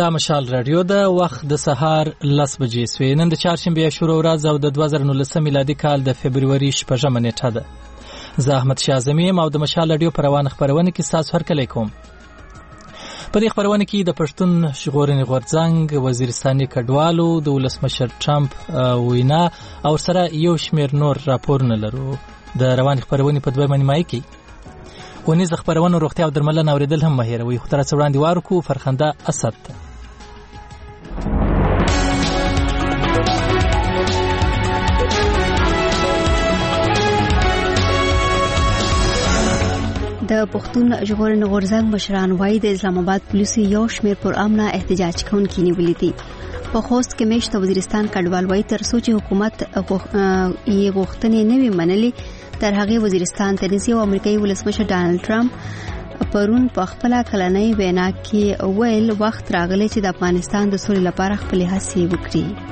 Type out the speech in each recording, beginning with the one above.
دا مشال رادیو د وخت د سهار 10 بجې سوی. نن د چهارشنبه شروع ورځ او د 2019 میلادي کال د فبرवरी 6 نیټه ده. زه احمد شازمی او د مشال رادیو پر روان خبرونه کې تاسو هرکلی کوم. په دې خبرونه کې د پښتون ژغورنې غورځنګ وزیرستاني کډوالو د ولسمشر ټرمپ وینا او سره یو شمېر نور راپورونه لرو. د روان خبرونه په دوه نیمایي کې ونیز خبرونه روغتیا او درملنه اوریدل هم مهیروي. خو تر څو وړاندې وارکو فرخنده اسد ته. د پښتون ژغورنې غورځنګ مشران وايي د اسلام آباد پولیسو یو شمېر پر امنه احتجاج کوونکي نیولي دي. په خوست کې میشت وزیرستان کډوال وايي تر څو چې حکومت یې غوښتنې نه وي منلي تر هغه وزیرستان ته نسی. او امریکایي ولسمشر ډانلډ ټرمپ پرون په خپل کلنۍ وینا کې ویل وخت راغلی چې د افغانستان د سولې لپاره خپل هڅې وکړي.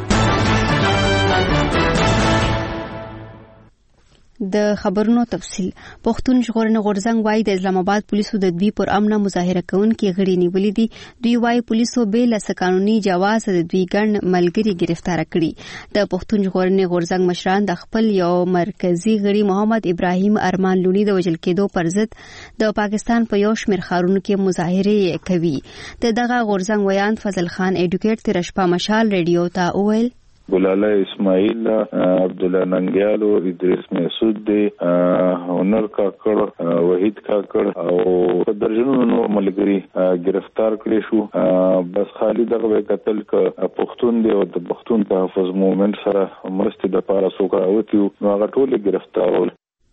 د خبرونو تفصیل. پښتون ژغورنې غورځنګ وايي د اسلام آباد پولیسو د دوی پر امنه مظاهره کوونکي غړي نیولي دي. دوی وايي پولیسو به له قانوني جواز د دوی ګڼ ملګري گرفتار کړي. د پښتون ژغورنې غورځنګ مشران د خپل یو مرکزی غړي محمد ابراهیم ارمان لونی د وژل کېدو پر ضد د پاکستان په یو شمېر ښارونو کې مظاهره کوي. دغه غورځنګ ویاند فضل خان ایډوکیټ تر شپه مشال رادیو ته وویل ګلاله اسماعیل، عبدالله ننګیالو، ادریس مسعود دی، هنر کاکړ، وحید کاکړ او درجنونو نور ملګری گرفتار کړي شو. بس خالي دغه قتل ک پښتون دی او د پښتون تحفظ موومېنټ سره مرستې د پاره سوکراوتیو نو هغه ټول گرفتارول.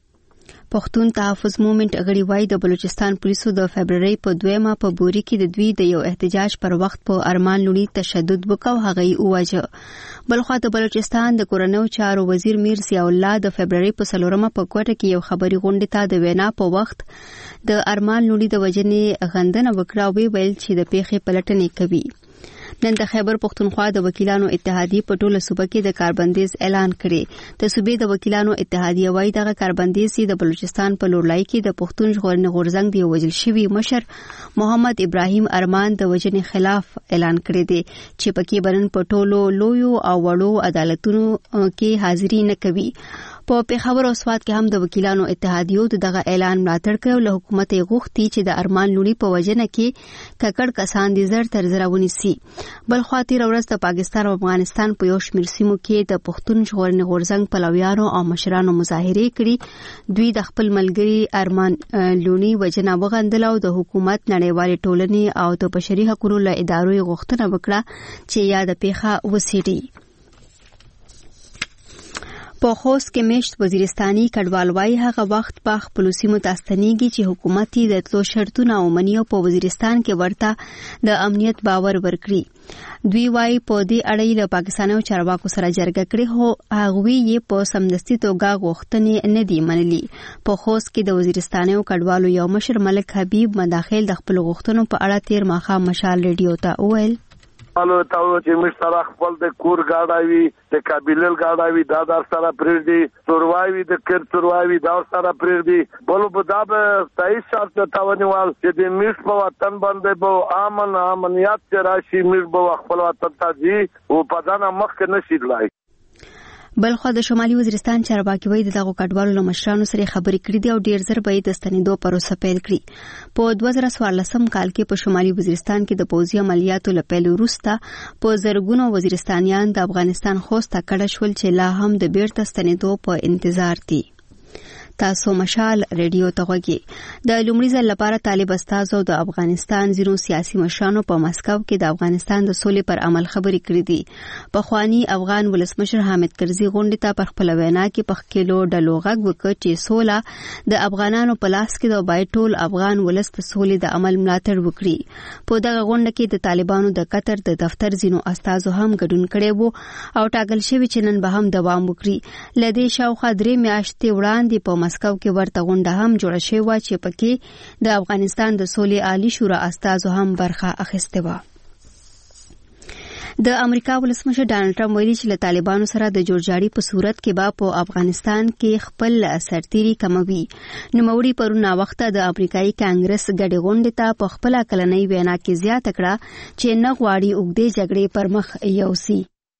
پښتون تحفظ موومېنټ غړي وايي د بلوچستان پولیسو د فبرवरी په 2 په بوري کې د دوی د یو احتجاج پر وخت په ارمان لونی تشدد وکاو هغه یې وواژه. بلخوا د بلوچستان د کورنیو چارو وزیر میر ضیاء الله د فبرवरी په 4 په کوټه کې یو خبري غونډه ته د وینا په وخت د ارمان لونی د وجنې غندنه وکړه او ویل چې د پیښې پلټنې کوي. نن د خیبر پختونخوا د وکیلانو اتحادیه په ټوله صوبه کې د کاربندیز اعلان کړي. د صوبې د وکیلانو اتحادیه وايي دغه کاربندیز د بلوچستان په لورلای کې د پښتون ژغورنې غورځنګ دی وژل شوی مشر محمد ابراهیم ارمان د وژنې خلاف اعلان کړی دی چې پکې برن په ټولو لویو او وړو عدالتونو کې حاضری نه کوي. په پیښور او سوات کې هم د وکیلانو اتحادیو دغه اعلان ملاتړ کړ. له حکومت غوښتي چې د ارمان لونی په وجنه کې ککړ کسان دي زر تر زر ونیسي. بل خاطر ورځ د پاکستان او افغانستان په یو شمېر سیمو کې د پښتون ژغورنې غورځنګ پلویانو او مشرانو مظاهره کړي. دوی د خپل ملګری ارمان لونی وجنه وغندل او د حکومت نړیوال ټولنې او د بشري حقوقو له ادارو غوښتنه وکړه چې یا د پیښه وسیړي. په خوست کې میشت وزیرستاني کډوال وايي هغه وخت په خپل سیمو تاستنیږي چې حکومت یې د تلو شرطونه او منیو په وزیرستان کې ورته د امنیت باور ورکړي. دوی وايي په دې اړه له پاکستاني چارواکو سره جرګه کړې هو هغوی یې په سمدستي توګه غوښتنې نه دي منلي. په خوست کې د وزیرستاني کډوالو یو مشر ملک حبیب مداخل د خپل غوښتنو په اړه تیر ماښام مشال رادیو ته وویل الو تاسو چې موږ سره خپل د کور گاډاوي د قابلیل گاډاوي دا در سره پریږدي سروایي د کر سروایي دا سره پریږدي بولو په دا به 23 سال ته تاونیوال چې د موږ په وطن باندې به امنیت راشي موږ به خپل وطن ته ځي او په ځان مخ نه شي لای. بلخو د شمالي وزیرستان چارواکي وایي دغه کډوالو له مشرانو سره خبرې کړې دي او ډیر زر به د ستنېدو پروسه پیل کړي. په 2014 کال کې په شمالي وزیرستان کې د پوځي عملیاتو له پیل وروسته په زرګونو وزیرستانیان د افغانستان خوست ته کډه شول چې لا هم د بیرته ستنېدو په انتظار دي. تاسو مشال رادیو ته غوږی. د لومړي ځل لپاره طالب استازو د افغانستان ځینو سیاسي مشرانو په مسکو کې د افغانستان د سولې پر عمل خبرې کړې دي. په خوانی افغان ولسمشر حامد کرزي غونډې ته پر خپل وینا کې په خکلو ډلو غږ وکړ چې سوله د افغانانو په لاس کې د باید ټول افغان ولست سولې د عمل ملاتړ وکړي. په دغه غونډه کې د طالبانو د قطر د دفتر ځینو استازو هم ګډون کړي وو او ټاکل شوی چې نن به هم دوام وکړي. لدې شاوخوا 3 میاشتې وړاندې په مسکو کې ورته غونډه هم جوړه شوې وه چې پکې د افغانستان د سولې عالی شورا استازو هم برخه اخیستې وه. د امریکا ولسمشر ډانلډ ټرمپ ویلي چې له طالبانو سره د جوړجاړي په صورت کې به په افغانستان کې خپل سرتیري کموي. نوموړي پرون وخت د امریکایي کانګرس ګډې غونډې ته په خپل کلنۍ وینا کې زیاته کړه چې نه غواړي اوږدې جګړې پر مخ یوسي.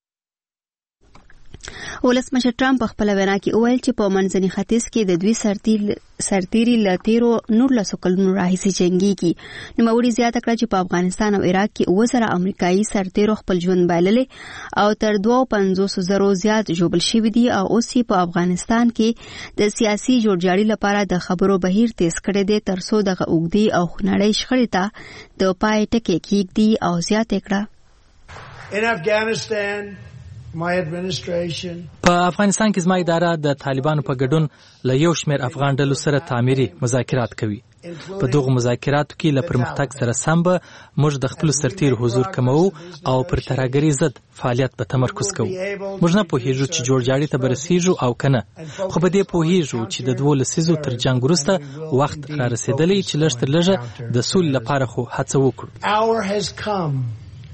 ولسمشر ټرمپ په خپل وینا کې وویل چې په منځني ختیځ کې د دوی سرتیري له تیرو 19 کلونو راهیسې جنګيږي. نوموړي زیاته کړه چې په افغانستان او عراق کې 2000 امریکایي سرتیرو خپل ژوند بایللي او تر 250,000 زیات ژوبل شوي دي او اوس په افغانستان کې د سیاسي جوړجاړي لپاره د خبرو بهیر تیز کړی دی ترڅو دغه اوږدې او خنړۍ شخړې ته د پای ټکی کېږدي او زیاته کړه. In Afghanistan په افغانستان کې زما اداره د طالبانو په ګډون له یو شمېر افغان ډلو سره تعمیري مذاکرات کوي. په دغه مذاکراتو کې له پرمختګ سره سم به موږ د خپل سرتیر حضور کمو او پر ترهګرۍ ضد فعالیت به تمرکز کوو. موږ نه پوهیږو چې جوړجاړي ته برسېږو او کنه، خو په دې پوهیږو چې د 12 لسیزو تر جنگ وروسته وخت را رسیدلی چې لږ تر لږه د سولې لپاره خو هڅه وکړو.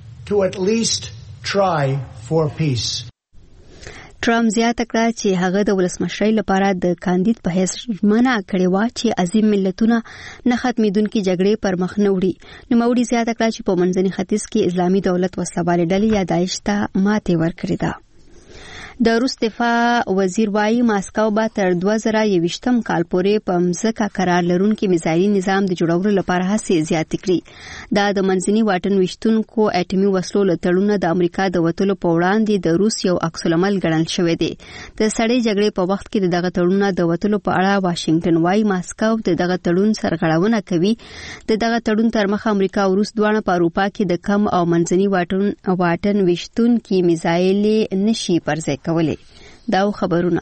ټرمپ زیاته کړه چې هغه د ولسمشرۍ لپاره د کاندید په حیث ژمنه کړې وه چې عظیم ملتونه نه ختمېدونکې جګړې پر مخ نه وړي. نوموړي زیاته کړه چې په منځني ختیځ کې اسلامي دولت وسلهوالې ډلې یا داعش ته ماتې ورکړې ده. د روس دفاع وزیر وايي ماسکو به تر 2021 کال پورې په مځکه قرار لرونکي میزایلي نظام د جوړولو لپاره هڅې زیاتې کړي. دا د منځني واټن ویشتونکو اټومي وسلو له تړونه د امریکا د وتلو په وړاندې د روس یو عکس العمل ګڼل شوی دی. د سړې جګړې په وخت کې دغه تړونه د وتلو په اړه واشنگټن وايي ماسکو د دغه تړون سرغړونه کوي. دغه تړون تر مخه امریکا او روس دواړه په اروپا کې د کم او منځني واټن ویشتونکي میزایل نشي پرځای کولی. دا خبرونه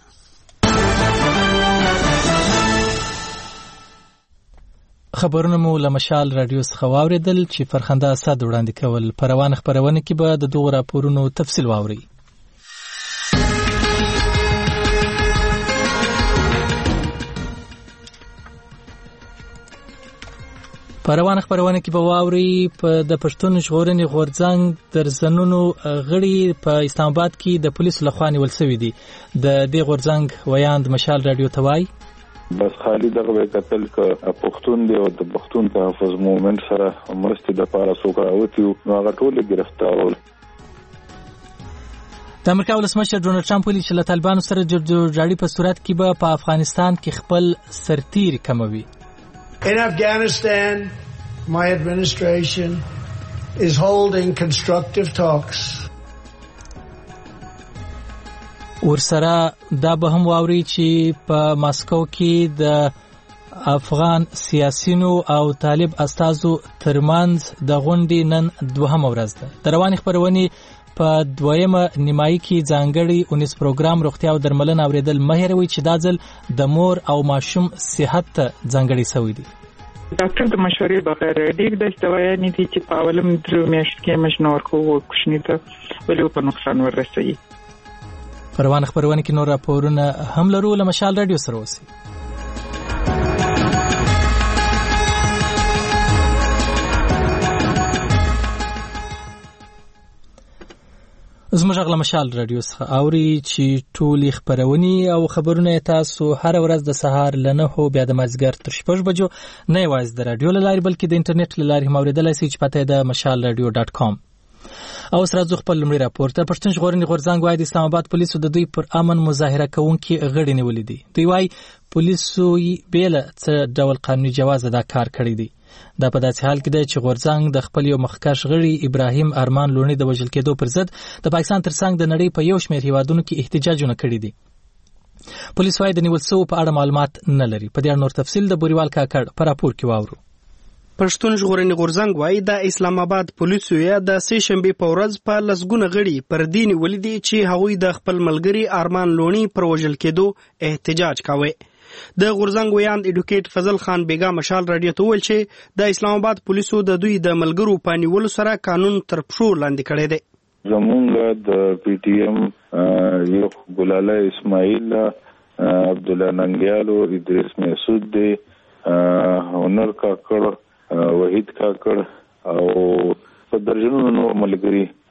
مو له مشال رادیو څخه واوریدل چې فرخنده اسد وړاندې کول. په روان خبرونه کې به د دوه راپورونو تفصیل واوري. په روان خبرونه کې به واوري د پښتون ژغورنې غورځنګ درزنونو غړي په اسلام آباد کې د پولیسو لخوا نیول شوي دي. د دې غورځنګ ویاند مشال رادیو ته وایي بس خالی دغه وکتل ک پښتون دی او د پښتون تحفظ موومنت سره مرستې د پاره سوکا اوتیو نو هغه ټول گرفتارول. د امریکا ولسمشر ډونلډ ټرمپ ویلي چې له طالبانو سره جوړجاړي په صورت کې به په افغانستان کې خپل سرتیر کموي. In Afghanistan, my administration is holding constructive talks. ورسره دا به هم واوري چې په ماسکو کې د افغان سیاسيونو او طالب استازو ترمنځ د غونډې نن دوهمه ورځ ده. د رواني خبرونې په دویمه نیمایي کې ځانګړي 19 پروګرام روغتیا او درملنه اوریدل مهیروي چې دا ځل د مور او ماشوم صحت ته ځانګړي شوی دي. ډاکټر د مشورې بغیر ډېر د استوایي نه دي چې په اولم درو میاشت کې مشنور کو کوښنی ته ولې په نقصان ورسوي. روان خبرونه کې نور راپورونه هم لرو. له مشال رادیو سره اوسئ. زموږ غلا مشال رادیو څخه اوري چې ټولې خبرونه او خبرونه تاسو هر ورځ د سهار ل 9 بیا د مازیګر تر 6 بجو نه یوازې د رادیو لاري بلکې د انټرنیټ لاري هم اوریدلای شئ چې پته د mashalradio.com. او سره ځو خپل لمړي راپور ته. پښتون ژغورنې غورځنګ وايي د اسلام آباد پولیسو د دوی پر امن مظاهره کوونکي غړي نیولې دي. دوی وايي پولیسو بیل څه ډول قانوني جواز ادا کار کړی دی. دا په داسې حال کې دی چې غورځنګ د خپل یو مخکښ غړي ابراهیم ارمان لونی د وژل کېدو پر ضد د پاکستان ترڅنګ د نړۍ په یو شمېر هیوادونو کې احتجاجونه کړي دي. پولیس وايي د نیول شوو په اړه معلومات نه لري. په دې اړه نور تفصیل د بوریوال کاکړ په راپور کې واورو. پښتون ژغورنې غورځنګ وايي د اسلام آباد پولیسو یا د سې شنبې په ورځ په لسګونه غړي پر دین ولیدي چې هغوی د خپل ملګری ارمان لونی پر وژل کېدو احتجاج کاوه. د غورځنګ ویاند اډوکیټ فضل خان بیگا مشال رادیو ته ویل چې د اسلام آباد پولیسو د دوی د ملګرو په نیولو سره قانون تر پښو لاندې کړی دی. زمونږ د پی ټی ایم یو ګلاله اسماعیل عبد الله ننګیالو ادریس مسعود دی هنر کاکړ وحید کاکړ او په درجنونو نور ملګری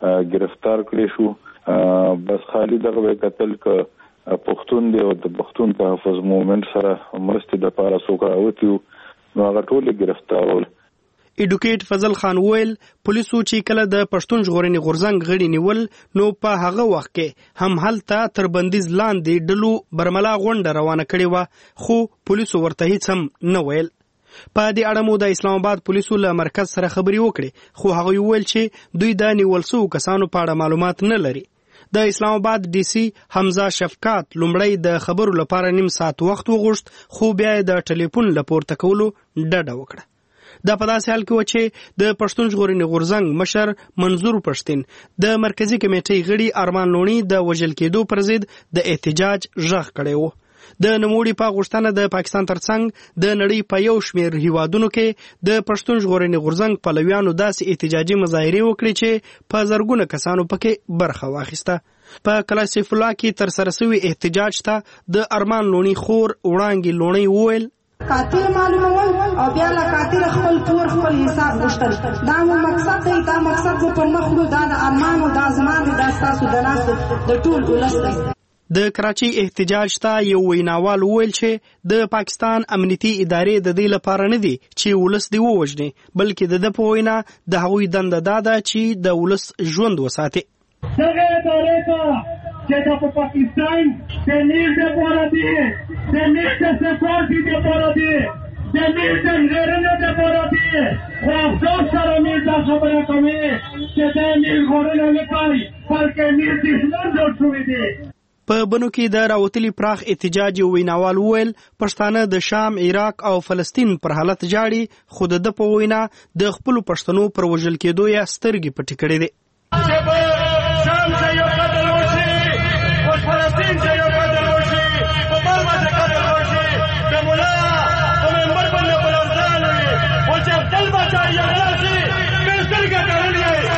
گرفتار کړی شو. بس خالي دغه قتل ک پښتون دی او د پښتون تحفظ موومېنټ سره مرستې د پاره څوک راوتیو نو هغه ټول گرفتارول. ایډوکیټ فضل خان ویل پولیسو چې کله د پښتون ژغورنې غورځنګ غړي نیول نو په هغه وخت کې هم هلته تر بندیز لاندې ډلو برملا غونډه روانه کړې وه خو پولیسو ورته هیڅ هم نه ویل. په دې اړه مو د اسلام آباد پولیسو له مرکز سره خبرې وکړې خو هغه ویل چې دوی د نیول شوو کسانو په اړه معلومات نه لري. د اسلام آباد ډي سي حمزه شفقات لومړی د خبرو لپاره نیم ساعت وخت وغوښت خو بیا د ټلیفون لپاره کولو ډډه وکړه. دا په داسې حال کې و چې د پښتون ژغورنې غورځنګ مشر منظور پښتين د مرکزی کمیټې غړي ارمان لونی د وژل کېدو پر ضد د احتجاج غږ کړی و. د نوموړي په غوښتنه د پاکستان ترڅنګ د نړۍ په یو شمېر هیوادونو کې د پښتون ژغورنې غورځنګ پلویانو داسې احتجاجي مظاهرې وکړې چې په زرګونه کسانو پکې برخه واخیسته. په کلاسیف الله کې تر سره شوی احتجاج ته د ارمان لونی خور وړانګې لونی وویل قاتل معلومول او بیا له قاتل خپل کور خپل حساب غوښتل دا مو مقصد دی. دا مقصد مو پر مخ وړو. دا د ارمان او د ازمان د تاسو د لاس د ټول ولس دی. د کراچۍ احتجاج ته یو ویناوال وویل چې د پاکستان امنیتي ادارې د دې لپاره نه دي چې ولس دی ووژني بلکې د په وینا د هغوی دنده دا ده چې د ولس ژوند وساتي. دغه ادارې ته چې د پاکستان د نیل د پاره دي د نیل د سفارتي د پاره دي د نیل د غیرنه د پاره دي خو افسوس سره نیل دا خبره کوي چې د نیل غوړنه نه کوي بلکې نیل د ژوند جوړ شوی دی. په بنو کې د راوتلي پراخ احتجاج ویناوال ویل پښتانه د شام، عراق او فلسطین پر حالت جاړي خو د په وینا د خپل پښتنو پر وژل کېدو یا سترګې پټې کړې دي. شام ته یو قتل وشي او فلسطین ته یو قتل وشي په برما ته قتل وشي د مولا په منبر باندې بلوزان وي او چې خپل بچا یې غلاشي بهتر ګټل یې.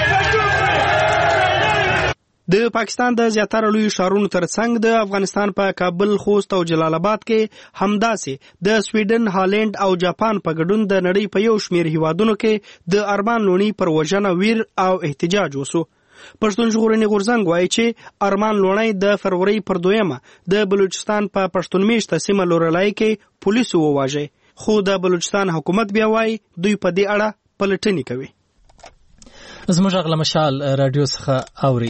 د پاکستان د زیاتره لوی ښارونو ترڅنګ د افغانستان په کابل، خوست او جلال آباد کې همداسې د سویډن، هالند او جاپان په ګډون د نړۍ په یو شمېر هیوادونو کې د ارمان لونی پر وژنه ویر او احتجاج وسو. پښتون ژغورنې غورځنګ وایي چې ارمان لونی د فروری پر 2 د بلوچستان په پښتون میشته سیمه لورلای کې پولیسو وواژه خو د بلوچستان حکومت بیا وایي دوی په دې اړه پلټنې کوي. زموږ غل مشال رادیو څخه اوري.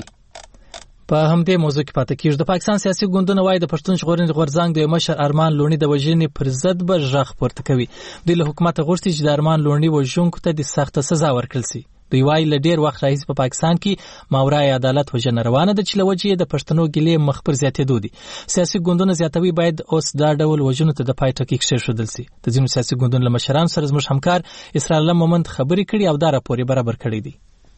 په همدې موضوع کې پاتې کیږي. د پاکستان سیاسي ګوندونه وایي د پښتون ژغورنې غورځنګ د مشر ارمان لونی د وژنې پر ضد به غږ پورته کوي. دوی له حکومت غوښتي چې د ارمان لونی وژونکو ته د سخت سزا ورکړل شي. دوی وایي له ډیر وخت راهیسې په پاکستان کې ماورای عدالت وژنه روانه ده چې له وجې د پښتنو ګیلې مخ پر زیاتېدو دي. سیاسي ګوندونه زیاتوي باید اوس دا ډول وژنو ته د پای ټکی کېښودل شي. د ځینو سیاسي ګوندونو له مشرانو سره زموږ همکار اسرار الله مومند خبرې کړي او دا راپور یې برابر کړی دی.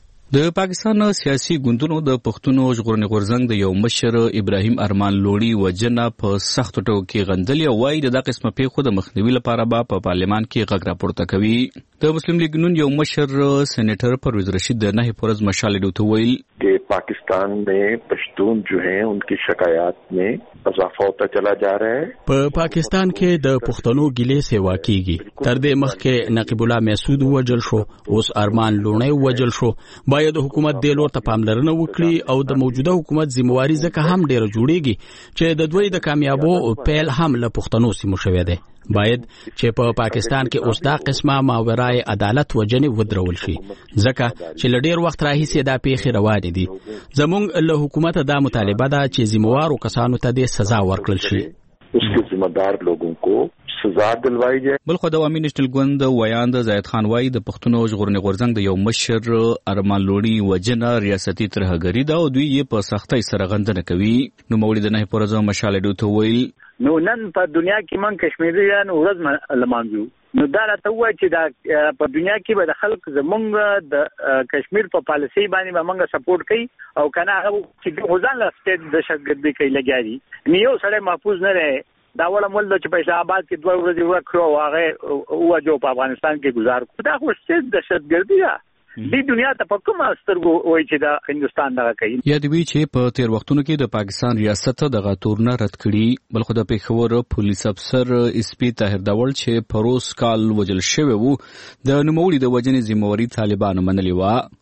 د پاکستان سیاسي ګوندونو د پښتون ژغورنې غورځنګ د یو مشر ابراهیم ارمان لونی وژنه په سختو ټکو کې غندلې او وايي د قسمه پیښو د مخنیوي لپاره په پارلمان کې غږ راپورته کوي. د مسلم لیگ نون یو مشر سینیټر پرویز رشید د نهي پرز مشال ډوته ویل کہ پاکستان میں پشتون جو ہیں ان کی شکایات میں اضافہ ہوتا چلا جا رہا ہے. په پاکستان کې د پښتنو ګیلې سیوا کیږي. تر دې مخکې نقیب الله مسعود وجل شو، اوس ارمان لونی وجل شو. باید حکومت د لور ته پاملرنه وکړي او د موجوده حکومت ذمہواری ځکه هم ډیره جوړیږي چې د دوی د کامیابو پیل هم له پښتنو سیمو شوی دی. باید چې په پاکستان کې اوس دا قسمه ماورای عدالت وجنې ودرول شي ځکه چې له ډیر وخت راهیسې دا پیښې روانې دي. زموږ له حکومت دا مطالبه ده چې ذمہوارو کسانو ته د سزا ورکړل شي. اس کے ذمہ دار لوگوں کو سزا دلوائی جائے. بل خو د عوامي نېشنل ګوند ویاند زاهد خان وايي د پښتون ژغورنې غورځنګ د یو مشر ارمان لونی وجنه ریاستي ترهګری ده او دوی یې په سختۍ سره غندنه کوي. نو مولوی د نه پرځو مشال ډوته ویل نو نن په دنیا کې من کشمیریان ورځ لمانځو. نو دا راته وایي چې دا په دنیا کې به د خلک زمونږ د کشمیر په پالیسي باندې به موږ سپورټ کوي او کنه هغه چې غوځان لا سټیټ د دهشتګردي کوي لګیاري نو یو سړی محفوظ نه رہے. دا ولا مول چې په اسلام آباد کې 2 ورځې وکړو هغه او جو په افغانستان کې گزار کو دا خو سټیټ دهشتګردي ده. د دنیا ته په کومه سترګو وایي چې دا هندستان دغه کوي. یا دوی چې په تیر وختونو کې د پاکستان ریاست دغه تورنه رد کړي. بل خو د پیښور پولیس افسر اس پی طاهر داول چې پروس کال وجل شوی وو د نوموړي د وجنې ذمہواری طالبانو منلې و.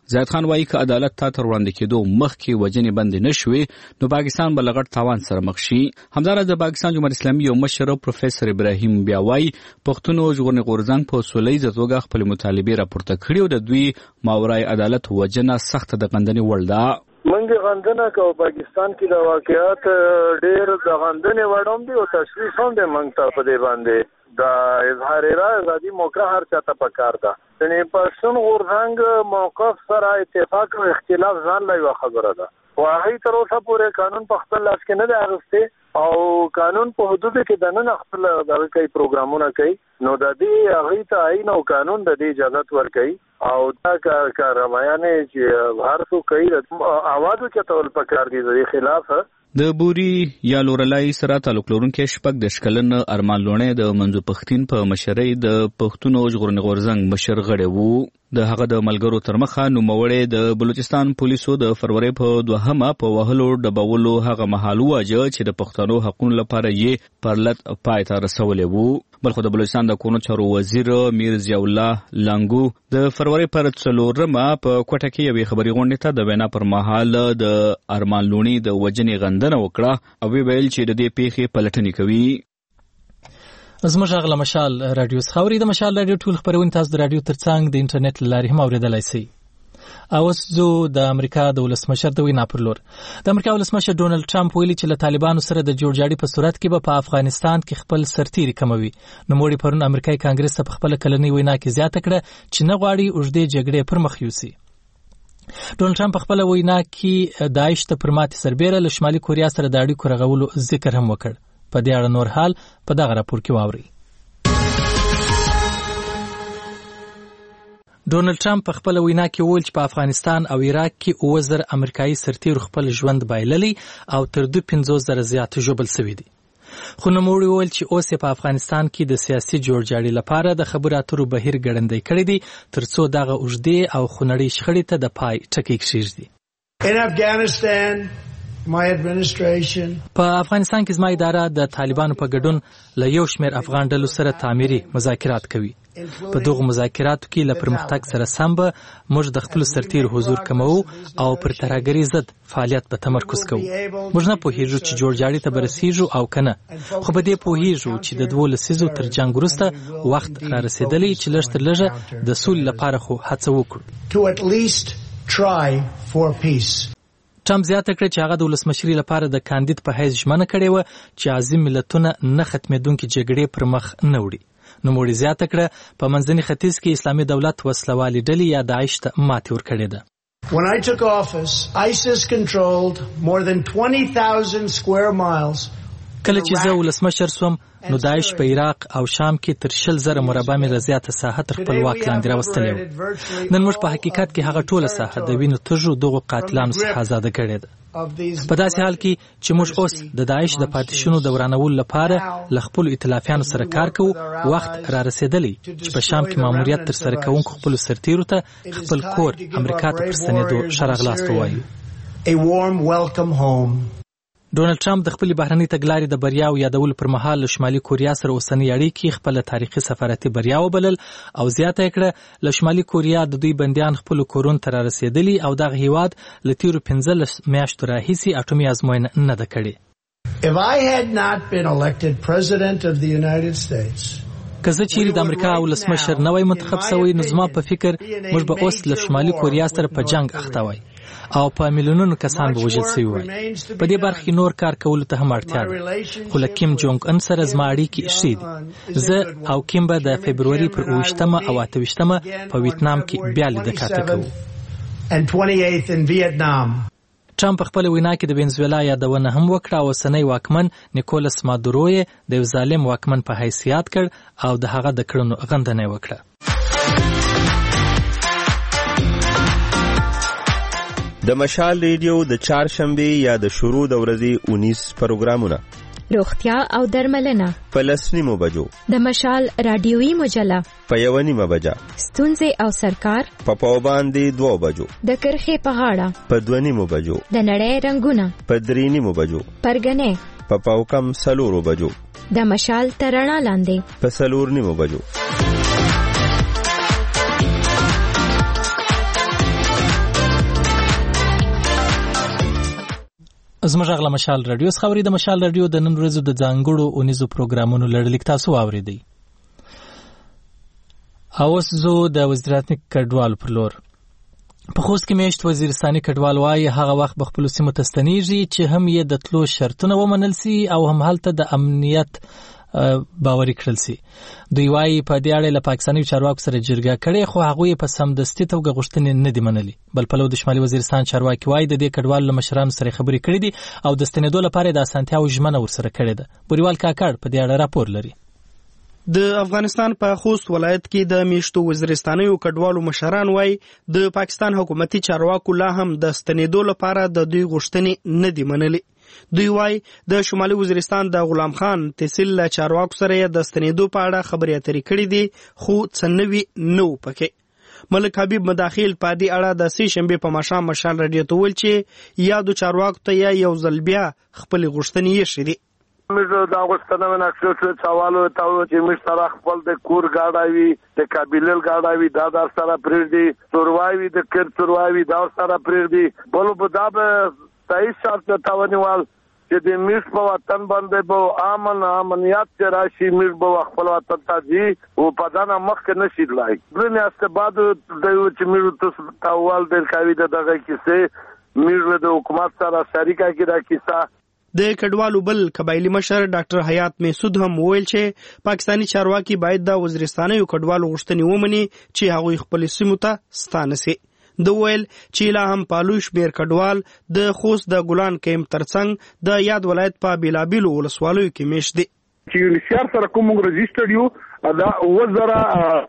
زید خان وایي که عدالت ته تر وړاندې کېدو مخکې وجنې بندې نشوي نو پاکستان به له غټ تاوان سره مخ شي. همداراز د پاکستان جمهوریت اسلامي یو مشر پروفیسور ابراهیم بیا وایي پښتون ژغورنې غورځنګ په سولهییزه توګه خپل مطالبې راپورته کړي او د دوی ماورای عدالت وجنه سخته د غندنې وړ ده. منګ غندنه کو پاکستان کې د واقعیات ډېر د غندنې وړوم دي او تشویش هم د منګ ته په دې باندې د اظهار رائے ازادي موقع هر چاته پکار ده. یعنی پښتون غورځنګ موقف سره اتفاق او اختلاف ځان لا یو خبره ده. واهي تر اوسه پورې قانون په خپل لاس کې نه دی اغسته او قانون په حدود کې د نن خپل دغه کوي پروګرامونه کوي نو د دې هغه ته عین او قانون د دې اجازه ورکړي او دا کارمایانه چې هر څو کوي اوازو چتول پکار دي د خلاف. د بوري یا لورلای سره تعلق لرونکي شپږ د شکلن ارمان لونې د منځو پښتين په مشرۍ د پښتون ژغورنې غورځنګ مشر غړی وو. د هغه د ملګرو تر مخه نوموړی د بلوچستان پولیسو د فروری په 2 په وهلو ډبولو هغه مهال واجه چې د پښتنو حقوقو لپاره یې پرلط پای ته رسولې وو. بلخو د بلوچستان د قانون چارو وزیر میر ضیاء الله لانګو د فروری پر 4 په کوټه کې یوې خبري غونډې ته د وینا پر مهال د ارمان لونی د وجنې غندنه وکړه او ویل چې د دې پیښې پلټنې کوي. زموږ غلا مشال رادیو خاوري د مشال رادیو ټول خبرونه تاسو د رادیو ترڅنګ د انټرنیټ لارې هم اوریدلای شئ. اوس زو د امریکا د ولسمشر د وینا پر لور د امریکا ولسمشر ډونالد ټرمپ ویلي چې له طالبانو سره د جوړجاړي په صورت کې به په افغانستان کې خپل سرتیري کموي. نو موږ پرون امریکایي کانګرس ته خپل کلنۍ وینا کې زیاته کړه چې نه غواړي اوږدې جګړې پر مخ یوسي. ډونالد ټرمپ خپل وینا کې داعش ته پر ماتې سربېره له شمالي کوریا سره د اړیکو رغولو ذکر هم وکړ. په دې اړه نور حال په دغه راپور کې واورئ. ډونالد ټرمپ په خپل وینا کې ویل چې په افغانستان او عراق کې 9000 امریکایي سرتیرو خپل ژوند بایللی او تر 25000 زیات ژوبل شوي دي. خو نوموړي ویل چې اوس په افغانستان کې د سیاسي جوړجاړي لپاره د خبرو اترو بهیر ګړندی کړی دی ترڅو دغه اوږدې او خونړۍ شخړې ته د پای ټکی کېږدي. In Afghanistan, my administration په افغانستان کې زما اداره د طالبانو په ګډون له یو شمېر افغان ډلو سره تعمیري مذاکرات کوي. په دغه مذاکراتو کې له پرمختګ سره سم به موږ د خپل سرتیر حضور کمو او پر ترهګرۍ ضد فعالیت په تمرکز کوو. موږ نه پوهیږو چې جوړجاړي ته برسېږو او کنه خو په دې پوهیږو چې د 12 لسیزو تر جنگ وروسته وخت را رسیدلی چې لږ تر لږه د سولې لپاره خو هڅه وکړو. to at least try for peace. ټرمپ زیاته کړه چې هغه د ولسمشرۍ لپاره د کاندید په حیث ژمنه کړې وه چې عظیم ملتونه نه ختمېدونکې جګړې پر مخ نه وړي. نوموړي زیاته کړه په منځني ختیځ کې اسلامي دولت وسلوالې ډلې یا داعش ته ماتې ورکړې ده. When I took office, ISIS controlled more than 20,000 square miles. کله چې زه ولسمشر سوم نو داعش په عراق او شام کې تر 100,000 مربع میله زیاته ساحه تر خپل واک لاندې راوستلې وه. نن موږ په حقیقت کې هغه ټوله ساحه د وینو تږو دغو قاتلانو څخه آزاده کړې ده. په داسې حال کې چې موږ اوس د داعش د پاتې شونو د ورانولو لپاره له خپلو ائتلافیانو سره کار کوو، وخت را رسېدلی چې په شام کې ماموریت ترسره کوونکو خپلو سرتیرو ته خپل کور امریکا ته پر ستنېدو ښه راغلاست ووایو. ډونالد ټرمپ د خپل بهرنۍ تګلارې د بریاو یادولو پر مهال له شمالي کوریا سره اوسنۍ اړیکې خپل تاریخي سفارتي بریا وبلل او زیاته یې کړه له شمالي کوریا د دوی بندیان خپل کورونو ته را رسېدلي او دغه هیواد له تیرو 15 میاشتو راهیسې اټومي ازموینه نه ده کړې. If I had not been elected president of the United States, که زه چیرې د امریکا ولسمشر نه وای منتخب شوی نو زما په فکر موږ به اوس له شمالي کوریا سره په جنگ اخته وای او په میلیونونو کسان به وژل شوي وای. په دې برخه نور کار کولو ته هم اړتیا ده. خو له کیم جونګ ان سره زما اړیکې ښې دي. زه او کیم به د فبروري پر 28 او 28 په ویتنام کې بیا لیدکاته کوو. ټرمپ خپل وینا کې د وینزویلا یادونه هم وکړه او اوسنی واکمن نیکولس مادورو یې د یو ظالم واکمن په حیث یاد کړ او د هغه د کړنو غندنه وکړه. د مشال ریډیو د چهارشنبه یا د شروع د ورځې 19 پروګرامونه، روغتیا او درملنه په 10 بجو، د مشال رادیوي مجله په 1 بجه، ستونزې او سرکار په پاوباندې 2 بجو، د کرخې په غاړه په 2 بجو، د نړۍ رنگونه په 3 بجو، پرګنې په پاوکم 4 بجو، د مشال ترڼا لاندې په 4 بجو. زموږ غلا مشال رادیو خبري د مشال رادیو د نن ورځې د ځانګړو اونیزو پروګرامونو لړلیک تاسو واوریدئ. اوس زه د وزارت کډوال پر لور په خوست کې میشت وزیرستاني کډوال وایي هغه وخت به خپل سیمو ته ستنیږي چې هم یې د تلو شرطونه ومنل سي او هم هلته د امنیت باوري کړل سي. دوی وایي په دې اړه له پاکستاني چارواکو سره جرګه کړې خو هغوی په سمدستي توګه غوښتنې نه دي منلي. بل پلو د شمالي وزیرستان چارواکي وایي د دې کډوالو له مشرانو سره خبرې کړې دي او د ستنېدو لپاره د اسانتیا او ژمنه ورسره کړې ده. بوریوال کاکړ په دې اړه راپور لري. د افغانستان په خوست ولایت کې د میشتو وزیرستانیو کډوالو مشران وایي د پاکستان حکومتي چارواکو لا هم د ستنېدو لپاره د دوی غوښتنې نه دي منلي. دوی وایي د شمالي وزیرستان د غلام خان تحصیل له چارواکو سره د ستنېدو په اړه خبرې اترې کړې دي خو څه نوي نه و پکې. ملک حبیب مداخل په دې اړه د سې شنبې په ماښام مشال رادیو ته ویل چې یادو چارواکو ته یو ځل بیا خپل غوښتنې یې شری مزه دا غوښتنه نه کړو چاوالو ته چې مش سره خپل د کور گاډاوي د قابلیل گاډاوي دا در سره پریږدي سروایي د کر سروایي دا سره پریږدي بلو په دا به صحیح شرط تاونیوال چې د مش په وطن باندې به امنیت چې راشي مش په خپل وطن ته دي او په دانه مخ کې نشي لای درنه است بعد د چې مش تاسو تاوال د کوي دغه کیسه مش د حکومت سره شریکه کې دا کیسه. د کډوالو بل قبایلی مشر ډاکټر حیات میسود هم ویل چې پاکستانی چارواکي باید د وزیرستانیو کډوالو غوښتنې ومني چې هغوی خپل سیمو ته ستانه سي. د ویل چې لا هم پالوش بیر کډوال د خوست د ګلان کیمپ ترڅنګ د یاد ولایت په بیلابیلو ولسوالیو کې میشت دي. چې یونیسیار سره کوم رجسټرډ یو دا وزره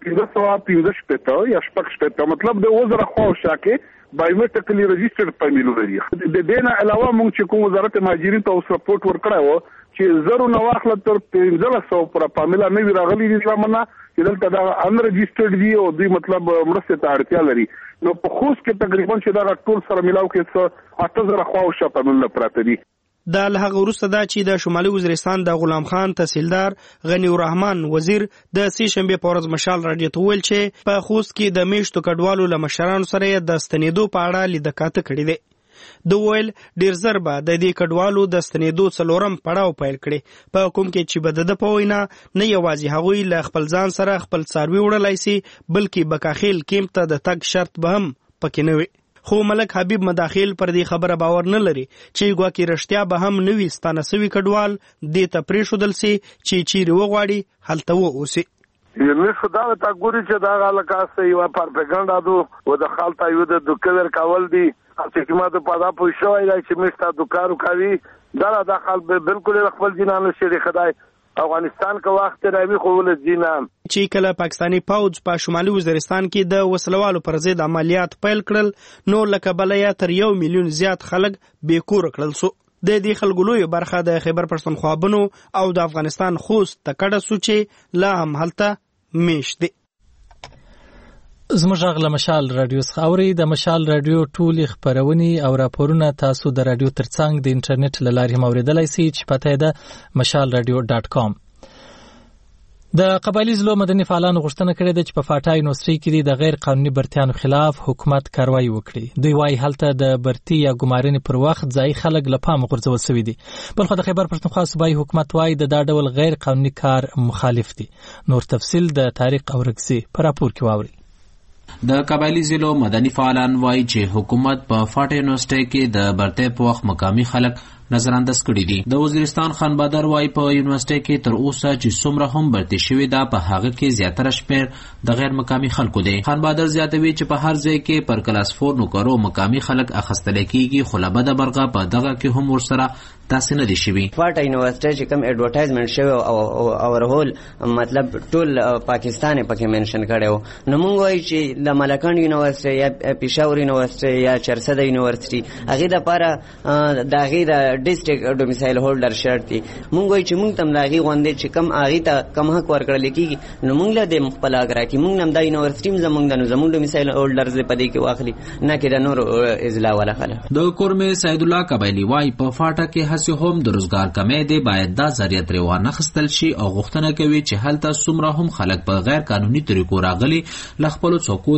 1515 یا شپږ مطلب د وزره خو شاکه بایومټریکلی رجسټرډ فامیل لري. د دې نه علاوه موږ چې کوم وزارت مهاجرین ته اوس رپورټ ورکړی و چې زرو نه واخله تر 1500 پر فامیل نه وی راغلي دي لمنه چې دلته دا ان رجسټرډ دي او دوی مطلب مرسته ته اړتیا لري. نو په خوست کې تقریبا چې دا ټول سره ملاو کې 8000 خواوشه فامیل پراته دي. دا له هغه وروسته دا چې د شمالي وزیرستان د غلام خان تحصیلدار غنی الرحمن وزیر د سې شنبې په ورځ مشال رادیو ته ویل چې په خوست کې د میشتو کډوالو له مشرانو سره د ستنېدو په اړه لیدکاته کړې ده. د ویل ډیر زر به د دې کډوالو د ستنېدو څلورم پړاو پیل کړي په کوم کې چې بد د پوینا نه یوازې هغوی له خپل ځان سره خپل څاروي وړلای سي بلکې بکاخیل کیمپ ته د تګ شرط به هم پکې نه وي. خو ملک حبیب مداخل پر دې خبره باور نه لري چې ګواکې رښتیا به هم نوي ستانه سوي کډوال دې ته پرېښودل سي چې چیرې وغواړي هلته واوسي. یمه خدا ته ګوري چې دا غلکاسته یو پروپاګاندا دو او د خالتا یو د دوکر کول دي چې کومه د پادا پوښوي چې مشته دوکارو کوي دا داخل بالکل خپل جنانو شری خدای افغانستان کا وخت راوي خو ول جینا چې کله پاکستانی فوج په شمالي وزیرستان کې د وسلوالو پر ضد عملیات پیل کړل نو لکه بلیا تر 1 میلیون زیات خلک بیکور کړل سو. د دې خلکو لوی برخه د خیبر پښتونخوا بنو او د افغانستان خوست تکړه سو چې لا هم هلته میشت دي. زموږ غلا مشال رادیو خاوري د مشال رادیو ټولي خبروني او راپورونه تاسو د رادیو ترڅنګ د انټرنیټ له لارې موریدلای شئ چې پته ده mashalradio.com. د قبایلی ضلع مدني فعالانو غوښتنه کړې ده چې په فاټا یونیورسيټي کې د غیر قانوني برتیانو خلاف حکومت کاروایی وکړي. دوی وايي هلته د برتی یا ګمارنې پر وخت ځای خلک له پامه غورځول شوي دي. بلخو د خیبر پښتونخوا صوبایي حکومت وايي د دا ډول غیر قانوني کار مخالف دي. نور تفصیل د طارق اورکزي په راپور کې واوري. د قبایلی ضلع مدني فعالان وايي چې حکومت په فاټا یونیورسيټي کې د برتۍ په وخت مقامي خلک نظر انداز کړی دي. د وزیرستان خان بادر وايي په یونیورسيټي کې تر اوسه چې څومره هم برتۍ شوی دا په هغه کې زیاتره شمیر د غیر مقامي خلکو دي. خان بادر زیاتوي چې په هر ځای کې پر کلاس 4 نوکرو مقامي خلک اخستل کیږي خو لبد برغه په دغه کې هم ورسره تاسو نه دي شوی. فاټا یونیورسيټي چې کوم اډورټایزمنت شوی او اورهول مطلب ټول پاکستان پکې منشن کړو. نو موږ وایي چې د ملکان یونیورسيټي یا پېښور یونیورسيټي یا چرسد یونیورسيټي هغه د لپاره د هغه ډیسټریکټ ډومیسایل هولډر شرط دي. موږ وایي چې موږ تم لاغي غوندې چې کم هغه ته کم حق ورکړل کیږي نو موږ له د خپل اگر کی موږ نم د یونیورسيټي زموږ ډومیسایل هولډرز په دې کې واخلي نه کې د نور اضلاع ولا خلک. د کورمه سید الله قبایلی وايي په فاټا کې هڅه هم د روزګار کمې دی باید دا ذریعہ روانه خستل شي او غوښتنه کوي چې هلته څومره هم خلک په غیر قانوني طریقو راغلي ل خپل څوکو دي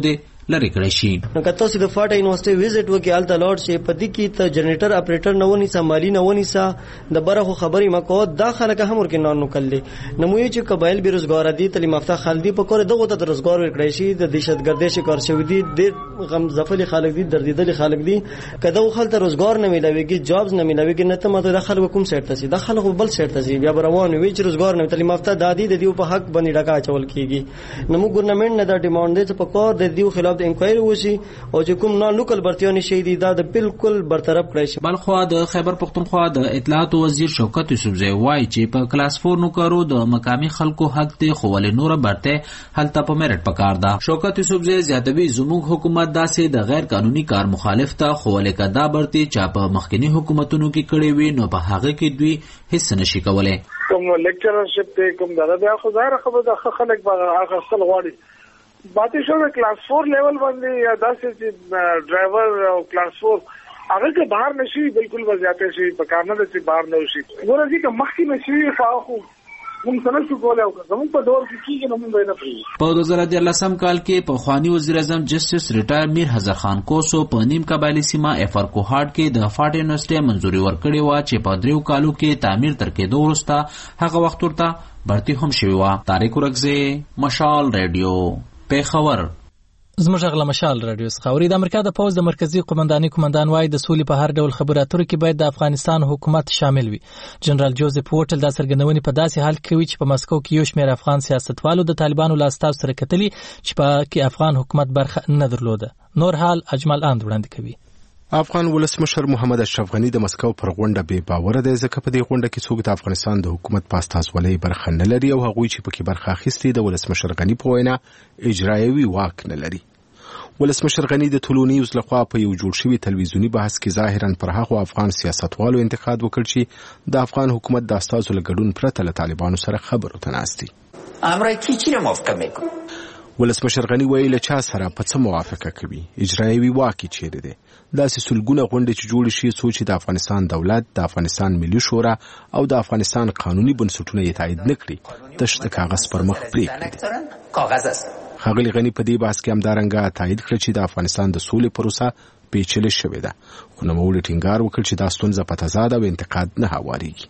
لري کړی شي. نو که تاسو د فاټا یونیورسيټي وزټ وکړئ الته لاړ شئ په دې کې ته جنریټر اپریټر نه ونیسه مالی نه ونیسه د برخو خبرې مکو دا خلک هم ورکې نه نکلي نموي چې قبایل بیروزګار دي تعلیم یافته خلک دي په کور دغه ته روزګار ورکړی شي د دهشتګردۍ شکار شوی دي د غم ځپلي خلک دي دردیدلي خلک دي کله خلک ته روزګار نه ملويږي جابز نه ملويږي نه ته ماته د خلکو کوم سیټ ته سي د خلکو بل سیټ ته سي بیا روان وي چې روزګار نه تعلیم یافته دادی د دیو په حق باندې ډکا چول کیږي نو ګورنمنت نه دا ډیماند دي چې په کور د دیو خلاف د انکوایري وشي او چې کوم نه لوکل برتیانی شي دي دا د بالکل برطرف کړی شي. بلخو د خیبر پختونخوا د اطلاعات وزیر شوکت یوسفزئی وایي چې په کلاس 4 نوکرو د مقامی خلکو حق دی خو ولې نور برته هلته په میرټ پکار ده. شوکت یوسفزئی زیاتوي زموږ حکومت داسې د غیر قانوني کار مخالف ته خو ولې کدا برته چا په مخکنی حکومتونو کې کړي وي نو په هغه کې دوی هیڅ نشي کولای. کوم لیکچرشپ ته کوم دا خو ظاهر خبره د خلک به هغه خپل غواړي باندې شو د کلاس 4 لیول باندې یا داسې چې ډرایور او کلاس 4 هغه که بهر نشي بالکل وضعیت شي په کار نه چې بهر نه شي ورته چې مخکې نشي فاخو موږ څنګه شو کولای او زموږ په دور کې کېږي نو موږ نه پری. په 2013 کال کې په خوانی وزیر اعظم جسټس ریټایر میر حضر خان کوسو په نیم قبایلی سیمه افر کوهاټ کې د فاټ یونیورسيټي منځوري ورکړې و چې په 3 کالو کې تعمیر تر کېدو وروسته هغه وخت ورته برتی هم شوی و. طارق ورغزه مشال رادیو پیښور. زموږ غلا مشال رادیو څخه د امریکا د پوز د مرکزی قومندان وایي د سولې په هر ډول خبرو اترو کې باید د افغانستان حکومت شامل وي. جنرال جوزف ووټل دا څرګندونې په داسې حال کې کوي چې په مسکو کې یو شمېر افغان سیاستوالو د طالبانو له استازو سره کتلي چې په کې افغان حکومت برخه نه درلوده. نور حال اجمل اند وړاندې کوي. افغان ولسمشر محمد اشرف غنی د مسکو پر غونډه بې باوره دی ځکه په دې غونډه کې څوک د افغانستان د حکومت په استازولۍ برخه نه لري او هغوی چې پکې برخه اخیستي د ولسمشر غنی په وینا اجرایوي واک نه لري. ولسمشر غنی د ټولنیز لخوا په یو جوړ شوی تلویزیونی بحث کې ظاهرا پر هغه افغان سیاستوالو انتقاد وکړ چې د افغان حکومت د استازو لګډون پرته له طالبانو سره خبرو تناستي. امریکا چیرې موافقه میکنه؟ ولسمشر غنی ویل چا سره په څه موافقه کوي اجرایوي واک چیرې دی. داسې سلګونه غونډې چې جوړ شي سوچ د افغانستان دولت د افغانستان ملي شورا او د افغانستان قانوني بنسټونه یې تایید نکړي تش د کاغذ پر مخ پرېږدي. کاغذ است. ښاغلي غنی په دې بحث کې همدارنګه تایید کړ چې د افغانستان د سولې پروسه پیچلې شوې ده خو نوموړي ټینګار وکړ چې دا ستونزه په تضاد او انتقاد نه هوارېږي.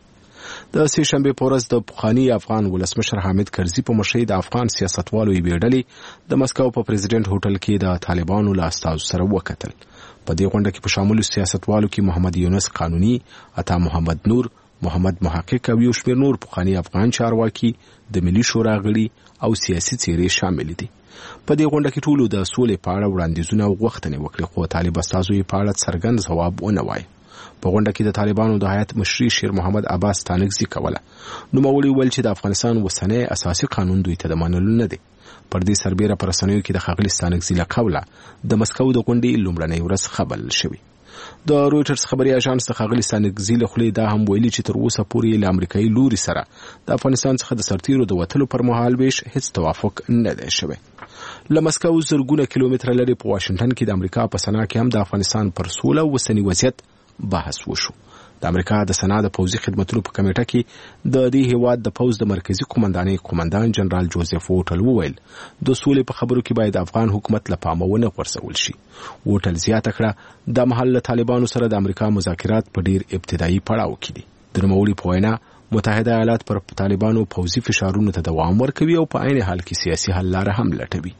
د سې شنبې په ورځ د پخواني افغان ولسمشر حامد کرزي په مشرۍ د افغان سیاستوالو یوې ډلې د مسکو په پریزیدنت هوټل کې د طالبانو له استازو سره وکتل. په دې غونډه کې په شامل سیاستوالو کې محمد یونس قانوني، عطا محمد نور، محمد محقق او یو شمېر نور پخواني افغان چارواکي، د ملي شورا غړي او سیاسي څېرې شامل دي. په دې غونډه کې ټولو د سولې په اړه وړاندیزونه او غوښتنې وکړې خو طالب استازو یې په اړه څرګند ځواب ونه وایي. په غونډه کې د طالبانو د هیات مشري شیر محمد عباس تانکزي کوله. نوموړي ویل چې د افغانستان وسنۍ اساسي قانون دوی ته د منلو نه دی. پر دې سربېره پر رسنیو کې د ښاغلي تانکزي له قوله د مسکو د غونډې لومړنۍ ورځ خبرل شوې. د رويټرز خبري اژانس د ښاغلي تانکزي له خولې دا هم ویلي چې تر اوسه پورې له امریکایي لوري سره د افغانستان څخه د سرتیرو د وتلو پر مهال ویش هیڅ توافق نه دی شوی. له مسکو زرګونه کیلومتره لري په واشنگټن کې د امریکا په سنا کې هم د افغانستان پر سوله او وسنی وضعیت بحث وشو. د امریکا د سنا د پوځي خدماتو په کمیټه کې د دې هیواد د پوځ د مرکزی قومندان جنرال جوزف ووټل وویل د سولې په خبرو کې باید افغان حکومت له پامه ونه غورځول شي. ووټل زیاته کړه د محل طالبانو سره د امریکا مذاکرات په ډیر ابتدایي پړاو کې دي. د نوموړي په وینا متحده ایالات پر طالبانو پوځي فشارونو ته دوام ورکوي او په عین حال کې سیاسي حل لاره هم لټوي.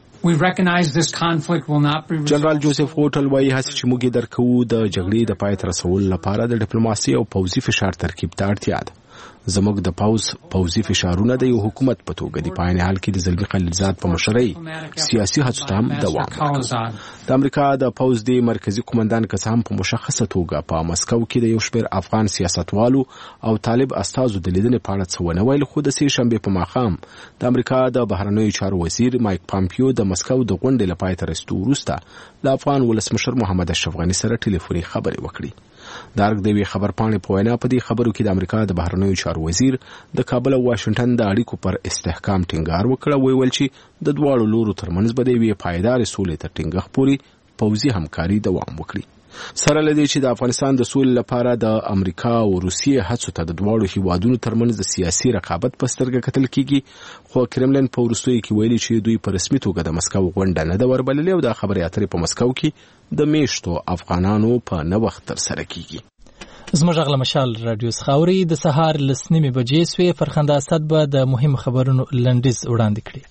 جنرال جوزف ووټل وایي هڅې چې موږ درکو د جګړې د پای ته رسولو لپاره د ډیپلوماسي او پوځي فشار ترکیب ته اړتیا ده. زموږ د پوځي فشارونه د یو حکومت په توګه د پاین حال کې د زلمی خلیلزاد په مشرۍ سیاسي هڅو ته هم دوام ورکړ. د امریکا د پوځ د مرکزی قومندان کسان په مشخصه توګه په مسکو کې د یو شمېر افغان سیاستوالو او طالب استازو د لیدنې په اړه څه ونه ویل خو د سې شنبې په ماښام د امریکا د بهرنیو چارو وزیر مایک پامپیو د مسکو د غونډې لپاره تر رسېدو وروسته له افغان ولسمشر محمد اشرف غنی سره ټلیفوني خبرې وکړې. دارک دوی خبر پاڼې په وینا په دې خبرو کې د امریکا د بهرنیو چارو وزیر د کابل او واشنگټن د اړیکو پر استحکام ټینګار وکړ او ویل چې د دواړو لورو ترمنځ به د یوې پایدار سولې تر ټینګښت پورې پوځي همکاري دوام وکړي. سره لدی چې د افغانستان د سولې لپاره د امریکا او روسیې هڅو ته د دواړو هیوادونو ترمنځ د سیاسي رقابت په سترګه کتل کیږي، خو کرملین په وروستیو کې ویلي چې دوی په رسمي توګه د مسکو غونډه نه ده وربللې او د خبري اترې په مسکو کې د میشتو افغانانو په نه وخت تر سره کیږي. زموږ غل مشال رادیو خاوري د سهار لسنیمه بجې سوی فرخنده اسد به د مهم خبرونو لنډیز وړاندې کړي.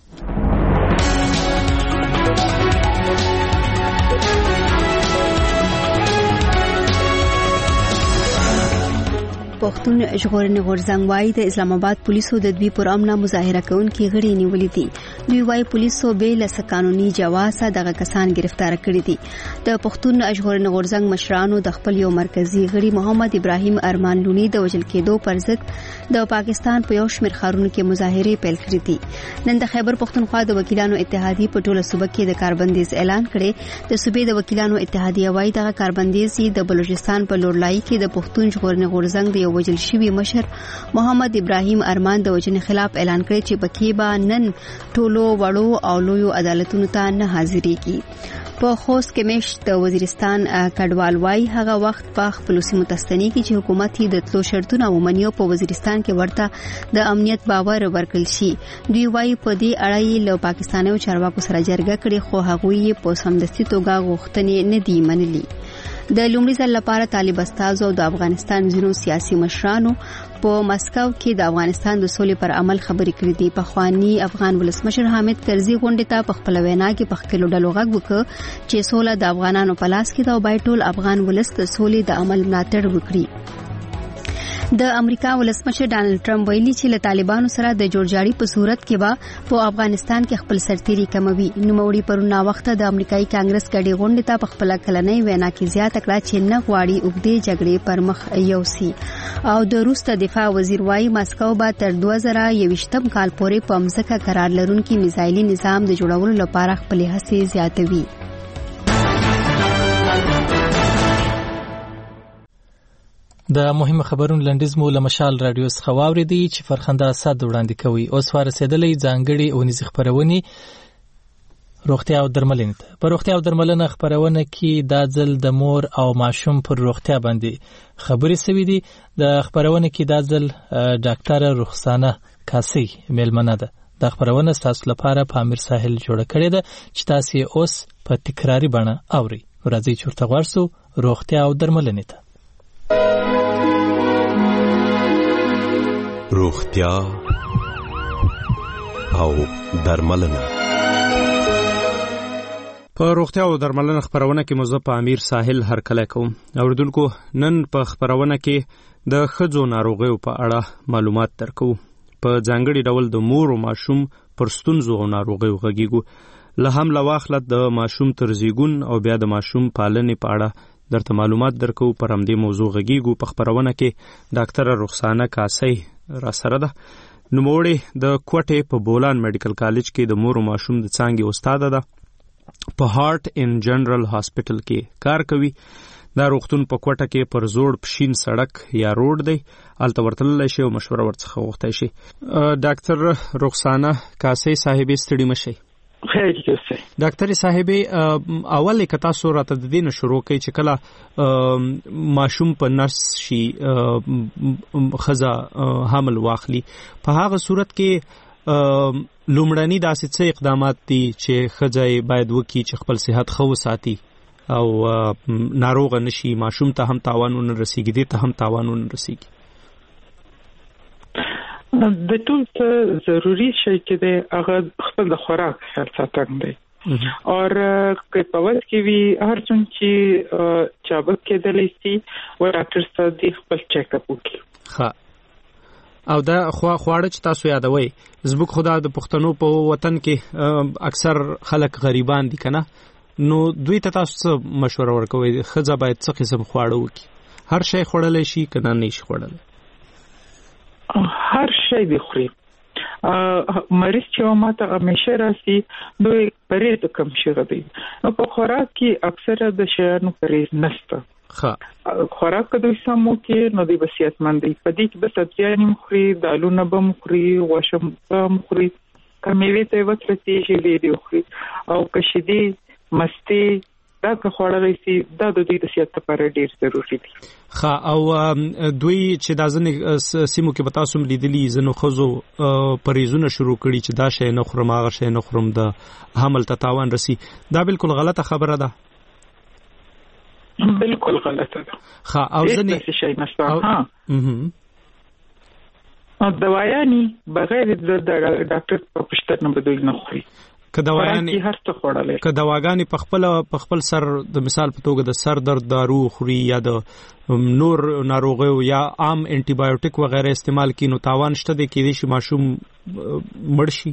پښتون ژغورنې غورځنګ وايي د اسلام آباد پولیسو د دوی پر امن مظاهره کوونکي غړي نیولې دي. دوی وايي پولیسو به له قانوني جواز دغه کسان گرفتار کړي دي. د پښتون ژغورنې غورځنګ مشرانو د خپل یو مرکزی غړي محمد ابراهیم ارمان لونی د وژل کېدو پر ضد د پاکستان په یو شمېر ښارونو کې مظاهره پیل کړې دي. نن د خیبر پښتونخوا د وکیلانو اتحادیې په ټوله صوبه کې د کاربندیز اعلان کړي. د صوبې د وکیلانو اتحادیې وايي دغه کاربندیز د بلوچستان په لورلای کې د پښتون ژغورنې غورځنګ وجل شوی مشر محمد ابراهیم ارمان د وجنې خلاف اعلان کړی چې بکی به نن ټولو وړو او لویو عدالتونو ته نه حاضرېږي. په خوست کې مشت د وزیرستان کډوال وايي هغه وخت په خپل سیمو تستنی کې چې حکومت یې د تلو شرطونه ومني او په وزیرستان کې ورته د امنیت باور ورکړل شي. دوی وايي په دې اړه له پاکستاني چارواکو سره جرګه کړې خو هغوی یې په سمدستي توګه غوښتنې نه دي منلي. د لومړي ځل لپاره طالب استازو او د افغانستان ځینو سیاسي مشرانو په مسکو کې د افغانستان د سولې پر عمل خبرې کړې دي. پخوانی افغان ولسمشر حامد کرزي غونډې ته په خپل وینا کې په خپل ډلو غږ وکړ چې سوله د افغانانو په لاس کې ده او باید ټول افغان ولس د سولې د عمل ملاتړ وکړي. د امریکا ولسمشر ډانلډ ټرمپ ویلي چې له طالبانو سره د جوړجاړي په صورت کې به په افغانستان کې خپل سرتيري کموي. نوموړي پرونه وخت د امریکایي کانګرس کډي غونډې ته په خپل کلنۍ وینا کې زیاته کړه چې نه غواړي اوږدې جګړې پر مخ یوسي. او د روس دفاع وزیر وايي ماسکو به تر 2021 کال پورې په مځکه قرار لرونکي میزایلي نظام د جوړولو لپاره خپل هڅې زیاتوي. د مهم خبرونو لنډیز مو له مشال رادیو څخه واوریدي چې فرخنده اسد وړاندې کوي. اوس ورسېدلې ځانګړي اونیزي خبرونه روغتیا او درملنه ته. په روغتیا او درملنه خبرونه کې دا ځل د مور او ماشوم پر روغتیا باندې خبرې سوي دي. د خبرونه کې دا ځل ډاکټر رخسانه کاسي مېلمنه ده. د خبرونه تاسو لپاره په امیر ساحل جوړه کړې ده چې تاسو اوس په تکراری بڼه اوري. راځي چورته ورسو روغتیا او درملنه ته. روغتیا او درملنه. په روغتیا او درملنه خبرونه کې مزه په امیر ساحل هرکله کوم. اوریدونکو نن په خبرونه کې د ښځو ناروغیو په اړه معلومات درکو. په ځانګړي ډول د مور او ماشوم پر ستونزو او ناروغیو غږیږو. له هم لواخله د ماشوم تر زیږون او بیا د ماشوم پالنې په اړه درته معلومات درکو. پر همدې موضوع غږیږو. په خبرونه کې ډاکټر رخسانه کاسي را سره ده. نوموړې د کوټې په بولان میډیکل کالج کې د مور او ماشوم د څانګې استاد ده. په هارت ان جنرال هاسپټل کې کار کوي. دا روغتون په کوټه کې پر زوړ پشین سړک یا روډ دی. الته ورتللی شي او مشوره ورڅخه غوښتی شي. ډاکټر رخسانه کاسي صاحبې ستړي مشئ. خیر جوسه ډاکټر صاحبې اول کې تاسو راته د دې شروع کړئ چې کله ماشوم په نرس شي خزا حمل واخلي په هغه صورت کې لومړني داسې څه اقدامات دي چې خزای باید وکړي چې خپل صحت ښه وساتي او ناروغ نشي. ماشوم ته هم تاوانونه رسیږي، دې ته هم تاوانونه رسیږي. د ټول څه ضروری شی چې د هغه خپل د خوراک خیال ساتل دی. اور که په وخت کې وی هر څون چې چابک کېدلی شي و ډاکټر سره د خپل چیک اپ وکړي. ها او دا خواړه چې تاسو یادوي زموږ خدا د پښتنو په وطن کې اکثر خلک غریبان دي کنه، نو دوی ته تاسو مشوره ورکوي خزه باید څه قسم خواړه وکړي؟ هر شی خوړلی شي کنه نه شي خوړلی؟ هر شی دی خوري. مریض چې ماته همیشه راسي دوی پرېز کم شي غوي. په خوراک کې اکثره د شیانو پرېز نشته. خوراک دوی سمو کې نو دی بسیات مندي. په دې کې به سبزیان مخوري، دالونه به مخوري، غوښه به مخوري، کمیوي ته وترتي شي دی خوري او کشدي مستی دا خوړلای شي دا د دې د صحت لپاره ډیر ضروري دي. او دوی چې د ځنې سیمو کې به تاسو لیدلی زنو خزو پریزونه شروع کړي چې دا شی نه خورم هغه شی نه خورم د حمل ته تاوان رسی. دا بالکل غلطه خبره ده. بالکل غلطه ده. او ځنې شی نشته دواياني بغیر د ډاکټر په پښتنه به دوی نه خوري. که دواګانې په خپل سر د مثال په توګه د سر درد دارو خوري یا د نور ناروغیو یا عام انټي بایوټیک وغیرہ استعمال کړي نو تاوان شته د کېدې شي ماشوم مړ شي.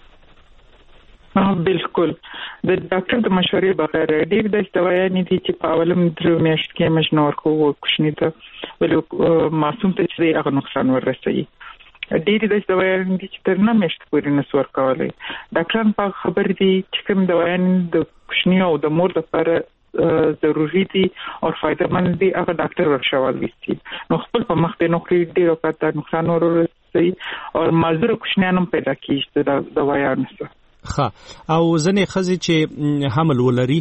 بالکل د ډاکټر د مشورې بغیر ډېر د دوايانې دي چې په اولم درو میاشت کې مجنور کوو کوښنی ته ولې معصوم ته چې هغه نقصان ورسوي. ډېری د دوايانې دي چې تر نه میاشت پورې نسور کولای. ډاکټران په خبر دي چې کوم دوايانې د کوښنی او د مور لپاره ضروری دي او فائدہ مند دي هغه ډاکټر ورشوال وي. نو خپل په مخ ته نوکری ډېر وخت نقصان ورسوي او معذور کوښنیانم پیدا کیږي د دوايانو سره. او ځنې خزي چې حمل ولري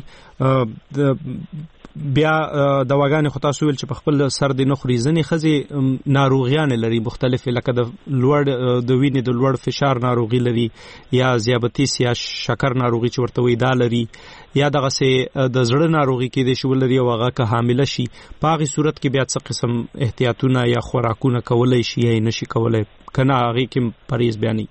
بیا دواګانې خو تاسو ویل چې په خپل سر د نخري ځنې خزي ناروغیان لري مختلف لکه د لوړ د وینې د لوړ فشار ناروغي لري یا ذیابیطس یا شکر ناروغي چې ورته وي دا لري یا دغه سه د زړه ناروغي کې د شول لري او هغه که حامله شي په هغه صورت کې بیا څه قسم احتیاطونه یا خوراکونه کولای شي یا نشي کولای کنه هغه کې پریز بیانې.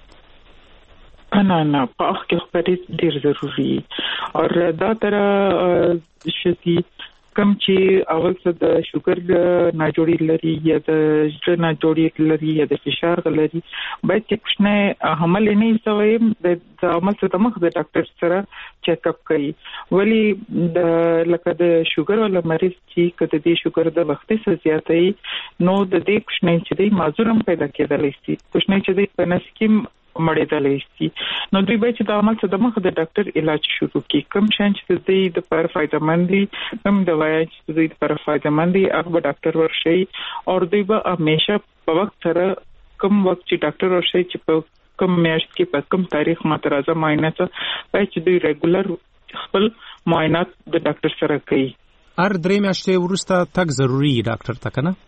نه په اخ کې پریز ډیر ضروری او دا تر شتي کم چې اول څه د شوګر نه جوړی لري یا د زړه نه جوړی لري یا د فشار لري باید چې کوښنه حمل نه سوي د عمل څخه مخ د ډاکټر سره چیک اپ کوي. ولی د لکه د شوګر ولا مریض چې کله د شوګر د وخت څخه زیاتې نو د دې کوښنه چې د معذورم پیدا کېدلی شي کوښنه چې د پنسکیم مړېدلې شي نو دوی به چې د عمل څخه د مخ د ډاکټر علاج شروع کړي. کوم شان چې د پر فائدہ مند دي کوم دوايي چې د پر فائدہ مند دي هغه ډاکټر ورشي او دوی به همیشه په وخت سره کوم وخت چې ډاکټر ورشي چې په کوم میاشت کې په کوم تاریخ مترازه معاینه ته باید چې دوی ریګولر خپل معاینات د ډاکټر سره کوي. هر 3 میاشتې وروسته تک ضروری ډاکټر ته کنه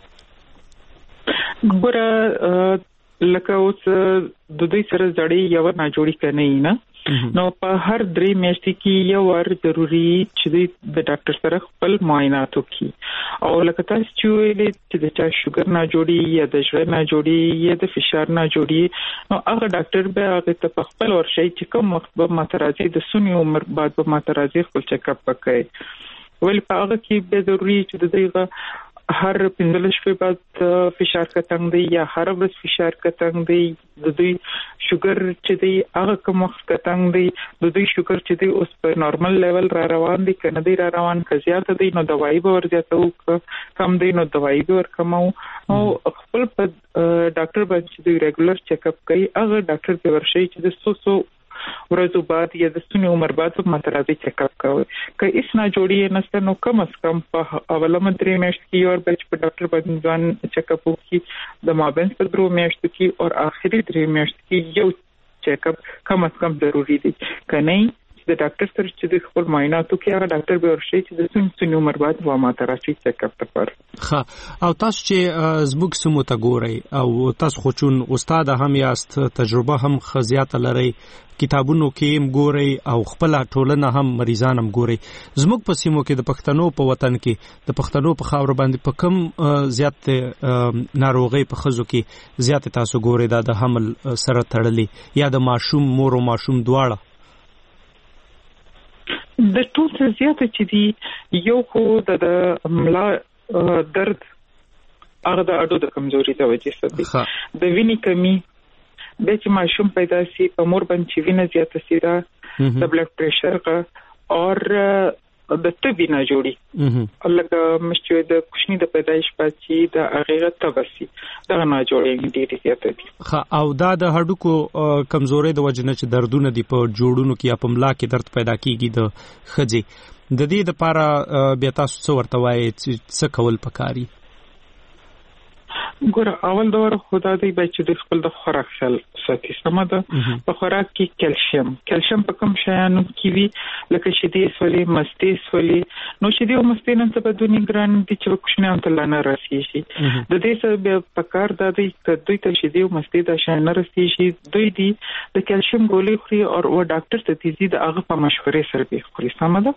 ګوره لکه اوس د دوی سره ځړې یو نه جوړی کنه نه نو په هر 3 میاشتې کې یو ور ضروری چې د ډاکټر سره خپل معاینات وکړي او لکه تاسو چې ویلې چې د چا شوګر نه جوړي یا د زړه نه جوړي یا د فشار نه جوړي نو هغه ډاکټر به هغه ته خپل ورشي چې کوم وخت به مترازي د سنی عمر بعد به مترازي خپل چیک اپ وکړي. ول په هغه کې به ضروری چې دغه هر 15 شپې بعد فشار کتنګ دی یا هر ورځ فشار کتنګ دی د دوی شوګر چې دی هغه کوم وخت کتنګ دی د دوی شوګر چې دی اوس په نارمل لیول را روان دی کنه دی را روان کزیات دی نو دوايي به ورځته کم دی نو دوايي به ورکمو او خپل په ډاکټر باندې چې دی ریګولر چیک اپ کوي هغه ډاکټر به ورشي چې د سو ورځو بعد یا د سنی عمر بعد مترازي چیک اپ کوي که اس نه جوړي نسته نو کم از کم په اولمه 3 میاشت کې اور بچ په ډاکټر باندې ځان چیک اپ وکړي د مابین په 3 میاشت کې او اخري 3 میاشت کې یو چیک اپ کم از کم ضروری دي کنه د ډاکټر سره چې د خپل معایناتو کې هغه ډاکټر به ورشي چې د سنی عمر بعد و ماتراشي چیک اپ لپاره. او تاسو چې زموږ سمو ته ګورئ او تاسو خو چون استاد هم یاست تجربه هم خزيات لري کتابونو کې هم ګورئ او خپل ټولنه هم مریضان هم ګورئ زموږ په سیمو کې د پښتنو په وطن کې د پښتنو په خاور باندې په کم زیات ناروغي په خزو کې زیات تاسو ګورئ د حمل سره تړلې یا د ماشوم مور او ماشوم دواړه د ټول څه زیات چې دی یو خو د ملا درد هغه د اډو د کمزوري د وجې سره د وینې کمی د چې ماشوم پیدا شي په مور باندې وینه زیاته شي دا د بلډ پريشر او د تبي نه جوړي لکه مشته د کوښنی د پیدایش پاتې د هغه تبسي دا نه جوړي ډېری زیاته دي. او دا د هډوکو کمزوري د وجنه چې دردونه دي په جوړونو کې یا په ملا کې درد پیدا کیږي د خځې د دې لپاره بیا تاسو څه ورته وایي څه کول پکاري؟ ګور اول دور خدا دې بچ د خپل د خوراک خل ساتي سمده په خوراک کې کیلشیم په کوم شیانو کې وی لکه شیدې سولې مستې سولې نو شیدې او مستې نن څه بدونی ګران دي چې کوښنه هم تل نه راسي د دې سبب په کار د دې دوی ته شیدې او مستې د شان نه راسي شي دوی دي د کیلشیم ګولې خوري او ډاکټر ته تیزی د هغه په مشورې سره به خوري سمده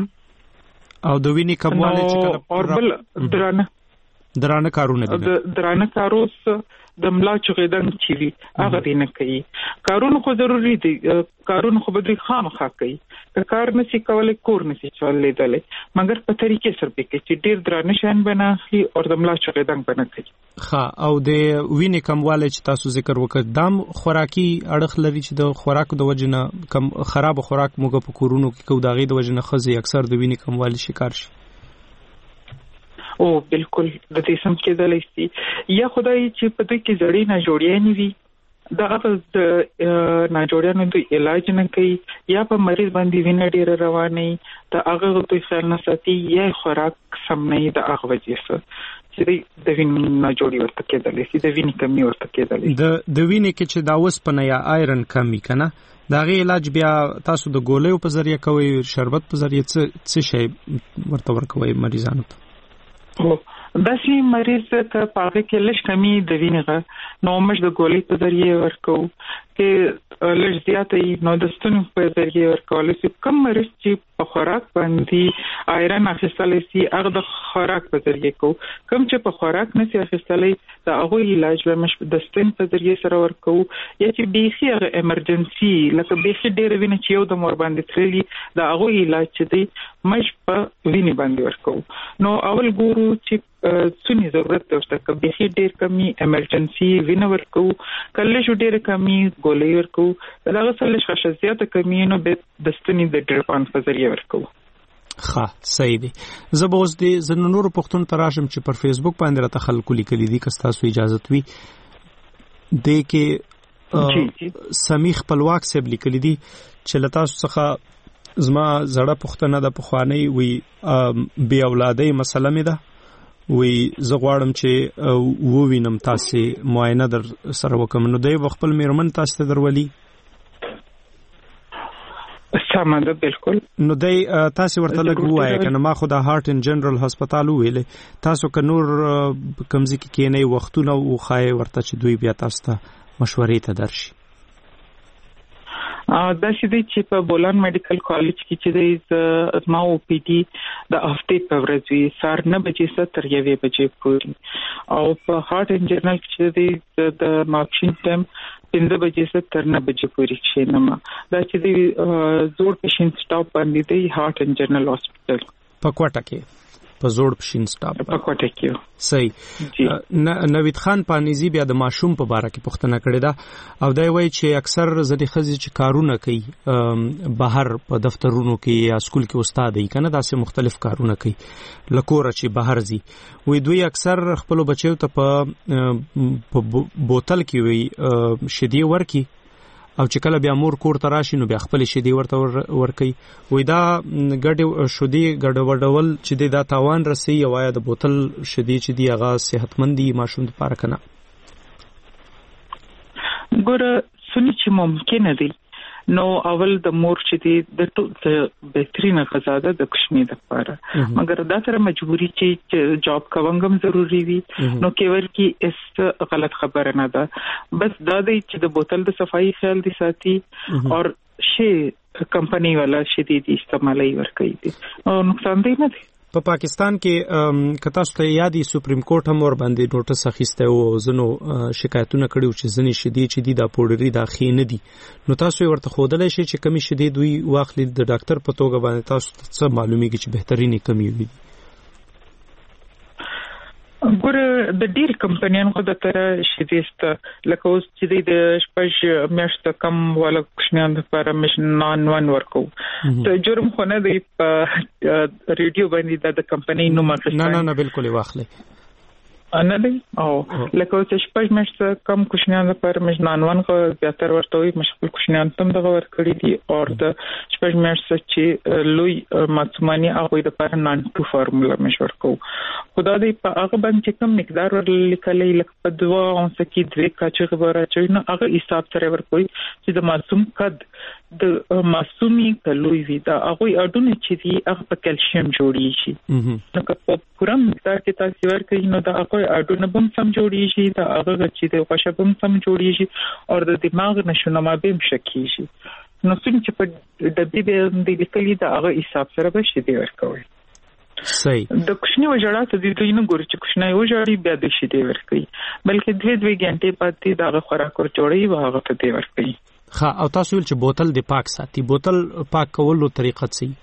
او د وینې کموالی چې کله اور بل درانه کارونه دي درانه کاروس د ملا چغیدنګ چي وي هغه دینه کوي کارونه خو ضروری دي کارونه خو به خامخا کوي کار نشي کولای کور نشي چولې دلې مګر په طریقې سره به کې چې ډیر درانه شان بناخلي او د ملا چغیدنګ بنا کوي ها او د وینې کموالی چې تاسو ذکر وکړ دام خوراکي اړخ لري چې د خوراک د وجنه کم خراب خوراک موږ په کورونو کې کو داغي د وجنه خزي اکثر د وینې کموالی شکار شي او بالکل د دې سم کېدلای شي یا خدای چې په دې کې زړې نه جوړیانې وي دا د نه جوړیانو د علاج نه کوي یا په مریض باندې وینه ډیر روانه ته هغه دوی خیال نه ساتي یا خوراک سم نه د هغه وجې سره چې د وینې نه جوړي ورته کېدلای شي د وینې کمی ورته کېدلای د وینې کې چې دا وسپنه یا آیرن کمی کنه دا غي علاج بیا تاسو د ګولیو په ذریعہ کوي شربت په ذریعہ څه شی ورته ورکوي مریضانو ته داسې مریض ته پاګه کې لږ کمی د وینې نو موږ د ګولې په ذریعہ ورکو کې لږ زیاتې نو د ستونو په ذریعہ ورکول شي کوم مریض چې په خوراک باندې آیرن اخیستل شي هغه د خوراک په ذریعہ کو کوم چې په خوراک نه شي اخیستلې دا هغه علاج به مش د ستون په ذریعہ سره ورکو یا چې بیخي هغه ایمرجنسي لکه بیخي ډېر وینې چې یو د مور باندې ترلي دا هغه علاج چې دی مش په وینې باندې ورکو نو اول ګورو چې څونی ضرورت درته کوي به ډیر کمی ایمرجنسي وینه ورکو کله شو ډیر کمی ګولې ورکو دا غوښتل شي زیاته کمی نو د ستنی د ډریپان په ذریعہ ورکو ښه صحیح دی زه به اوس د زنورو پښتون تراشم چې پر فیسبوک باندې را تخلق لیکلي دي که تاسو اجازه وي د کې سمیح خپلواک صاحب لیکلي دي چې لتا څخه زما زړه پښتنه د پخوانی وی بی اولادۍ مسله مې ده وی زه غواړم چې ووینم تاسو معاینه در سره وکم نو دی خپل میرمن تاسو ته درولي سمه بالکل نو دی تاسو ورته لګوای کنه ما خو د هارت ان جنرال هسپتال ویلې تاسو ک نور کمزې کې نه وختونه او خای ورته چې دوی بیا تاسو ته مشورې ته درشي دا چې په بولان میډیکل کالج کې چې د ما او پی ټي د هفته په ورځ وی سار 9 بجې تر 1 بجې پورې او په هارت ان جنرال کې د ماکسین ټایم 5 بجې تر 9 بجې پورې شینما دا چې د زوړ پیشنټ سټاپ باندې دی هارت ان جنرال هاسپټل په کوټه کې په زوړ پښین سټاپ په کوټه کې صحیح نوید خان پانیزی بیا د ماشوم په باره کې پوښتنه کړې ده او دا وایي چې اکثر زدي خزي چې کارونه کوي بهر په دفترونو کې یا سکول کې استاد یې کنه داسې مختلف کارونه کوي لکور چې بهر زی وی دوی اکثر خپل بچیو ته په بوتل کې وی شیدې ورکی او چې کله بیا مور کور ته راشي نو بیا خپل شیدې ورته ورکي وای دا ګډ شودي ګډ وډول چې دا تاوان رسي او یا د بوتل شیدې چې دی هغه صحتمندي ماشوم لپاره کنه ګوره سنی چې ممکن دی نو اول د مور چې د بهترینه غذا ده د کوشمې لپاره مګر دا سره مجبوری چې جاب کوونګم ضروری وي نو کېور کې اس غلط خبره نه ده بس دا دی چې د بوتل د صفائی خیال دي ساتي او شی کمپنی والا شدید استعمالي ور کوي او نقصان دی نه دی په پاکستان کې کتا ست یادي سپریم کورټ هم ور باندې نوټس اخیسته او زنو شکایتونه کړیو چې زنی شدید چې د پوډری د خې نه دي نو تاسو ورته خودلای شي چې کمی شدید دوی واخلي د ډاکټر په توګه باندې تاسو څه معلومیږي چې بهترینی کمی وي ګوره د ډیر کمپنیانو خو د تر شديست لکه اوس چې د شپږ میاشتې کم ولا کوشنیان لپاره مشنان ون ورکو ته جرم خو نه دی په ریډیو باندې د کمپنی نوم اخیستل نه بالکل واخلې نه دی او لکه چې شپږ میاشتې کم کوشنیان لپاره مجنانوان غو زیاتر ورته وي مشغول کوشنیان تم دغه ور کړی دي او د شپږ میاشتې چې لوی معصومانی هغه د لپاره نان ټو فارمولا مشور کو خدای دې په هغه باندې کم مقدار ور لیکلې لکه په 2 اونس کې 2 کاچې خبره چې نو هغه حساب سره ور کوي چې د معصوم قد د معصومي کلوي وي دا هغه اډونه چې دی هغه په کلسیم جوړیږي نو په پوره مقدار کې تاسو ورکړئ نو دا هغه اډونه بم سم جوړیږي دا هغه چې د خوشا بم سم جوړیږي او د دماغ نشونما بم شکیږي نو څنګه چې په د دې لیکلي دا هغه حساب سره به شي دی ورکوي صحیح د کوشنی وجړه ته د دوی نه ګوري چې کوشنی وجړي بیا د شي دی ورکوي بلکې 2 غنټې پاتې دا خوراک ور جوړي واغه ته دی ورکوي ها او تاسو ول چې بوتل د پاک ساتي بوتل پاک کولو طریقه څه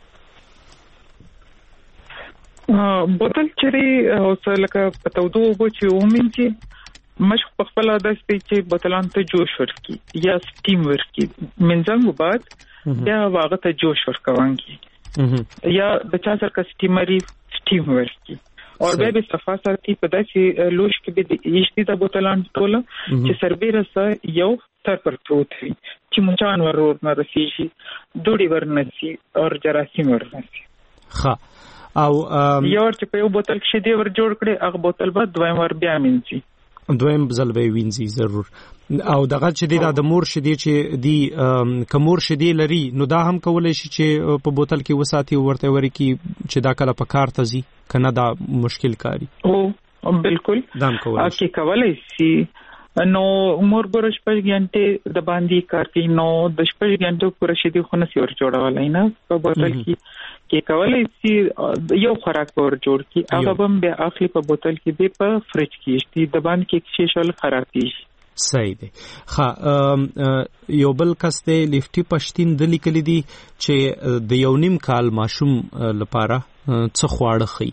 بوتل چې او څه لکه پتاودو وبو چې ومنځي مشق په خپل عادت چې بوتلان ته جوش ورکي یا سټیم ورکي منځنګ بعد یا واغه ته جوش ورکوانګي یا د چا سره سټیمري سټیم ورکي او به صفه ساتي په داسې لوش کې به ایشتي د بوتلان ټوله چې سربېره سره یو تر پر پروت وي چې مچان ورور نه رسیږي دوړي ورنسي او جراثیم ورنسي ښه او یو چې په یو بوتل کې دی ور جوړ کړي هغه بوتل بعد دویم ور بیا مینځي دویم ځل به وینځي ضرور او دغه چې د مور شدي چې دی کمور شدي لري نو دا هم کولای شي چې په بوتل کې وساتي ورته وري کې چې دا کله په کار تزي کنه دا مشکل کاری او بالکل دا هم کولای شي کولای شي نو مور ګورش په غنټه د باندې کار کوي نو د شپږ غنټو پر شدي خو نه سور جوړولای نه په بوتل کې کولای شي یو خوراک ور جوړ کی هغه هم به اخلي په بوتل کې به په فریج کې شتي د باندې کې شیشل خراب دي صحیح دی ها یو بل کس ته لفټي پښتين د لیکل دي چې د یو نیم کال ماشوم لپاره څه خواړه خي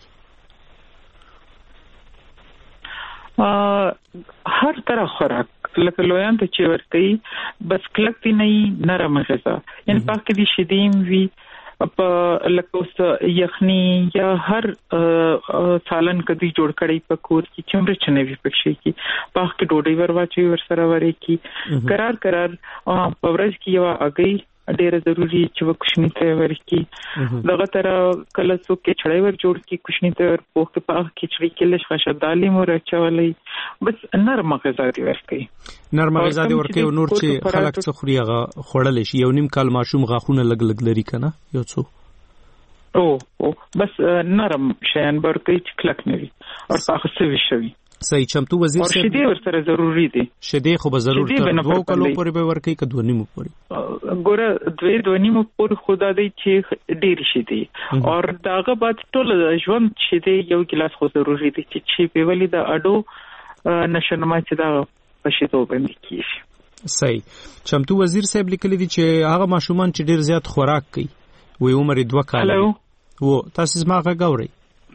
هر طرح خوراک لکه لویان ته چې ورته بس کلک دی نه نرم غذا یعنی پاک دي شیدیم وی په لکه یخنی یا هر سالن کدي جوړ کړي په کور کې چمړ چنوي پکشي کې پاک کې ډوډۍ ورواچي ور سره وري کې قرار په ورځ کې یو اگې ډېر ضروری چې وکښنی ته ورکی دغه تر کله څوک کې چړای ور جوړ کی کوښنی ته ور پوخت په کچړی کې لږ خشدالي مور چولې بس نرم غذا دی ورکی نرم غذا دی ورکی نور چې خلک څه خوري هغه خړل شي یو نیم کال ماشوم غاخونه لګ لري کنه یو څو او بس نرم شین ورکی چې کلک نوي او پاخه سوي شوی صحیح چمتو وزیر صاحب شیدې ورسره ضروری دي شیدې خو به ضرور تر 2 کلو پورې به ورکی که 2 نیمو پورې ګوره 2 نیمو پورې خدا دې چې ډېر شیدې او داغه بعد ټول ژوند شیدې یو ګلاس خو ضروری دي چې په ولی د اډو نشنما چې دا پښتو باندې کیږي صحیح چمتو وزیر صاحب لیکلی دي چې هغه ماشومان چې ډېر زیات خوراک کوي وې عمر 2 کال وو تاسو ما غوړی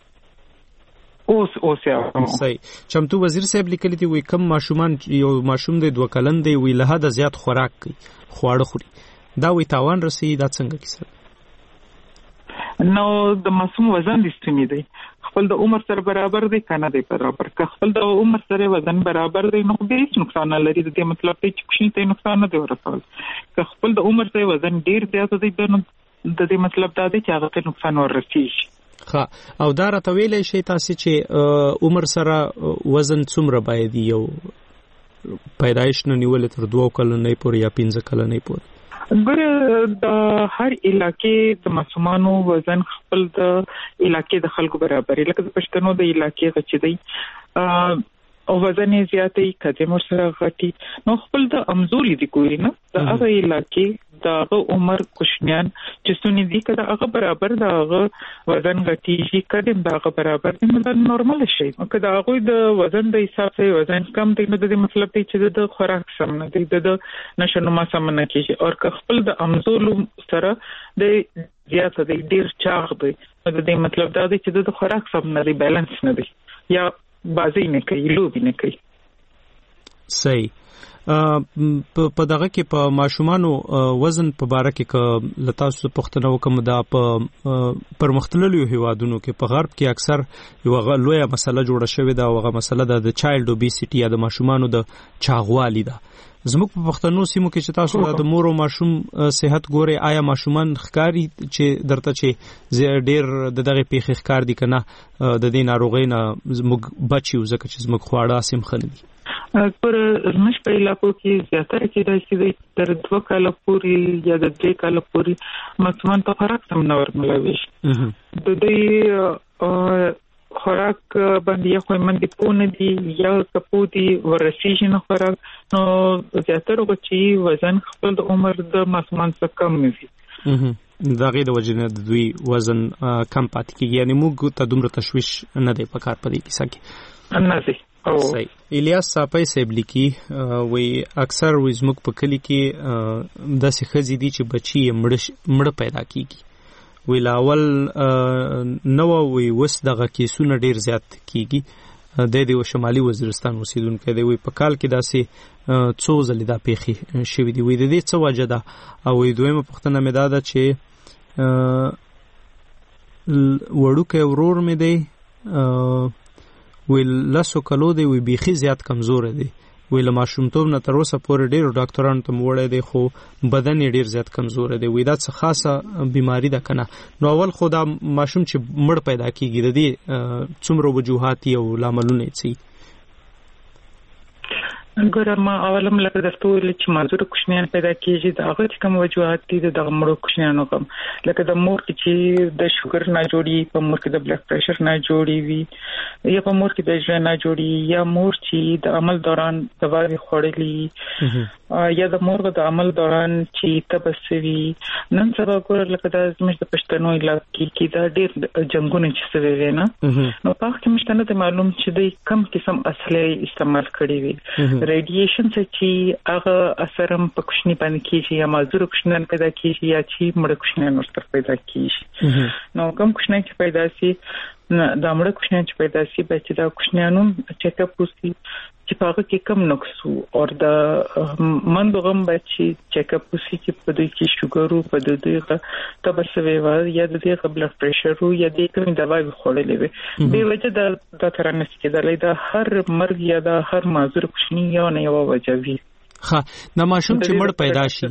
اوس یا صحیح چمتو وزیر صاحب لیکلی دی وی کم ماشومان یو ماشوم دی 2 کلن دی وی له حد زیات خوراک کوي خواړه خوري دا وی تاوان رسي دا څنګه کیسه نو د ماشوم وزن د ستنی دی خپل د عمر سره برابر دی کنه دی برابر که خپل د عمر سره وزن برابر دی نو به هیڅ نقصان نه لري د مطلب چې کوم ته نقصان نه دی ورسول که خپل د عمر سره وزن ډیر زیات دی نو د دې مطلب دا دی چې هغه ته نقصان ورسیږي ها او دا راته ویلې شي تاسو چې عمر سره وزن څومره باید یو پیدایش نه نیول تر 2 کلنې پورې یا 15 کلنې پورې ګره د هر علاقې د مسلمانانو وزن خپل د علاقې د خلکو برابر لکه د پښتنو د علاقې غچ دی او وزن یې زیاتې کده مر سره غټي نو خپل د امزوري دی کوی نه د هغه علاقې دغه عمر کوشنیان چې سونی دي کده هغه برابر دغه وزن غټي شي کده دغه برابر دی نو نورمال شي کده هغه د وزن د حساب سره وزن کم دی نو د مطلب دی چې د خوراک سم نه دی د نشنما سم نه کیږي او که خپل د امزور سره د زیات دی ډیر چاغ دی د دې مطلب دا دی چې د خوراک سم نه دی بیلانس نه دی یا بازی نه کوي لوبي نه کوي صحیح په دغه کې په ماشومانو وزن په باره کې لتاسو پښتنو کوم دا په پرمختللو هیوادونو کې په غرب کې اکثر یو لویه مسله جوړه شوې ده او هغه مسله د چایلډ اوبیسټي یا د ماشومانو د چاغوالي ده. زموږ په پښتنو سیمو کې چې تاسو د مور او ماشوم صحت ګوري، آیا ماشومان ښکاری چې درته چې ډیر دغه پیښې ښکار دي کنه د دې ناروغۍ نه زموږ بچیو ځکه چې زموږ خواړه سیم خلدي؟ پر زموږ په علاقو کې زیاتره کې چې تر 2 کال پورې یا د 3 کال پورې ماشومان په خوراک سم نه ورملوي. د دې خوراک باندې خو من دي پونه دي یا کپو دي ورسیږي نه خوراک نو زیاتره وچی وزن خپل عمر د ماشومان څخه کم وي. دغه د وجنه د دوی وزن کم پاتې کیږي، یعنی موږ ته دومره تشویش نه دی پکار پدې کیسه کې نه دی. صحیح. الیاس صاحب صاحب لیکي وی اکثر زموږ په کلی کې داسې خزي دي چې بچي مړ پیدا کیږي. وی لاول نو وی وس دغه کیسونه ډیر زیات کیږي. د دې شمالي وزیرستان اوسیدونکو دی وی په کال کې داسې څو ځلې دا پیښې شوې دي. وی د دې څه وجه ده او دویمه پوښتنه مې ده چې وړوکی ورور مې دی وی لاسو کلو دی وی بیخي زیات کمزور دی. وی له ماشومتوب نه تر اوسه پورې ډېر ډاکټرانو ته وړی دی خو بدن یې ډېر زیات کمزور دی. وی دا څه خاصه بیماری ده کنه. نو اول خو دا ماشوم چې مړ پیدا کیږي د دې څومره وجوهات او لاملونه یې ګورم ما اولم لکه د ټول چې مازور کوشنیان پیدا کیږي دا هغه کوم وجوهات دي د مړو کوشنیانو کوم لکه د مور چې د شوګر نه جوړي، په مور کې د بلډ پريشر نه جوړي وي یا په مور کې د ژوند نه جوړي یا مور چې د عمل دوران دواوی خورلي یا د مور د عمل دوران چې تبسوي. نن سبا ګور لکه د زموږ د پښتنو علاقې کې دا ډېر جنگونه چې سوي نه نو په هغه کې مشتنه ته معلوم چې د کم قسم اصلي استعمال کړي وي. ریډیشن چې هغه اثر هم په کوشنی باندې کیږي یا مازور کوشنیان پیدا کیږي یا چې مړ کوشنیان ورسره پیدا کیږي. نو کوم کوشنیان چې پیدا سي دا مړ کوشنیان چې پیدا سي به چې دا کوشنیانو چیک اپ وکړي چې په هغه کې کم نقصو او د مندوغم به چې چیک اپ وکړي چې په دوی کې شوګر په دوی تبسوي یا د دې بلډ پريشر یا د کوم دواوی خورلې وي به وجه د ترانس کې د هر مرګ یا د هر مازور کوشنی یو نه یو وجه وي. دا ماشوم چې مړ پیدا شي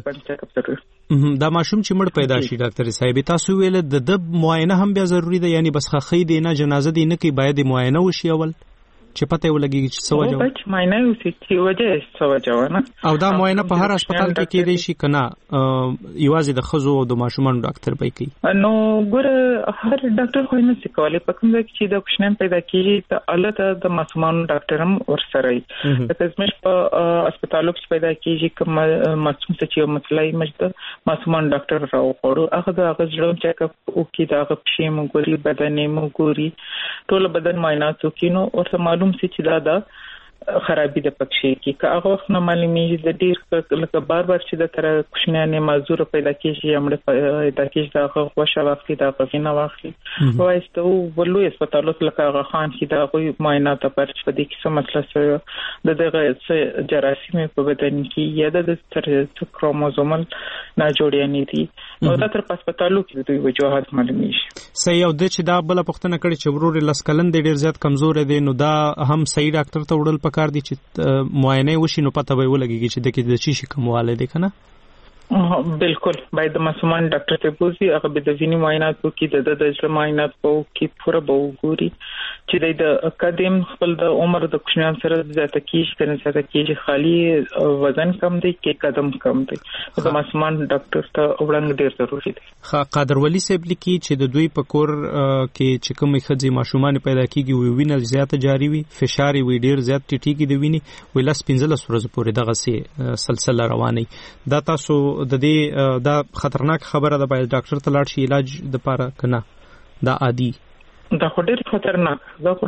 ډاکټر صاحب تاسو ویل د معاینه هم بیا ضروری ده، یعنی بس خخې دی نه جنازه دی نه کې باید معاینه وشي اول چې پته ولګي چې څه وجه بچ معاینه وشي چې وجه څه وجه نه او دا معاینه په هر هسپتال کې کېدای شي کنه یوازې د خزو او د ماشومان ډاکټر به کوي. نو ګوره هر ډاکټر خو نه څه کوي په کوم ځای چې د کوشنین پیدا کیږي ته الته د ماشومان ډاکټر هم ورسره وي. د زموږ په هسپتالو کې پیدا کیږي کوم ماشوم چې مسلې مجد ماشومان ډاکټر راوړو هغه د هغه ځړم چیک اپ او کې دا هغه پښې مو ګوري بدن مو ګوري ټول بدن معاینات وکینو او معلوم سي چې دا خرابې د پکشي کې که هغه وخت نه معلومیږي د ډیر لکه بار چې د تر کوشنیانه مازور پیدا کیږي امړه پیدا کیږي دا خوښه واخلي دا غوښنه واخلي وایسته ولوي هسپتالو لکه هغه خان کې دا کوئی معاینات پر په دې کې څه مسله سره د دغه جراثیم په بدن کې یا د تر کروموزومل نه جوړیانې دي نو دا تر هسپتالو کې دوی وجوهات معلومیږي. صحیح او د چې دا بل پښتنه کړي چې ورور لسکلن ډیر زیات کمزور دي نو دا هم صحیح ډاکټر ته وړل کار دي چې معاینه وشي نو پته به ولګي چې د کې د چی کومواله دي کنه. بالکل باید د مسلمان ډاکټر ته بوزي هغه به د ځینی معاینات وکړي د ځل معاینات وکړي پوره به وګوري چې د قدم خپل د عمر د کوشنیان سره زیاته کیږي کنه زیاته کیږي خالی وزن کم دی کې قدم کم دی د مسلمان ډاکټر ته وړاندې ډیر ضروري دی. قادر ولی صاحب لیکي چې د دوی په کور کې چې کومې خځې ماشومان پیدا کیږي وینه زیاته جاری وي فشار وي ډیر زیات ټیټیږي د وینې ویلاس 15 ورځې پورې دغه سي سلسله رواني دا تاسو د دې دا خطرناک خبره ده باید ډاکټر ته لاړ شي علاج د پاره کنه دا عادي دا خډیر خطرناک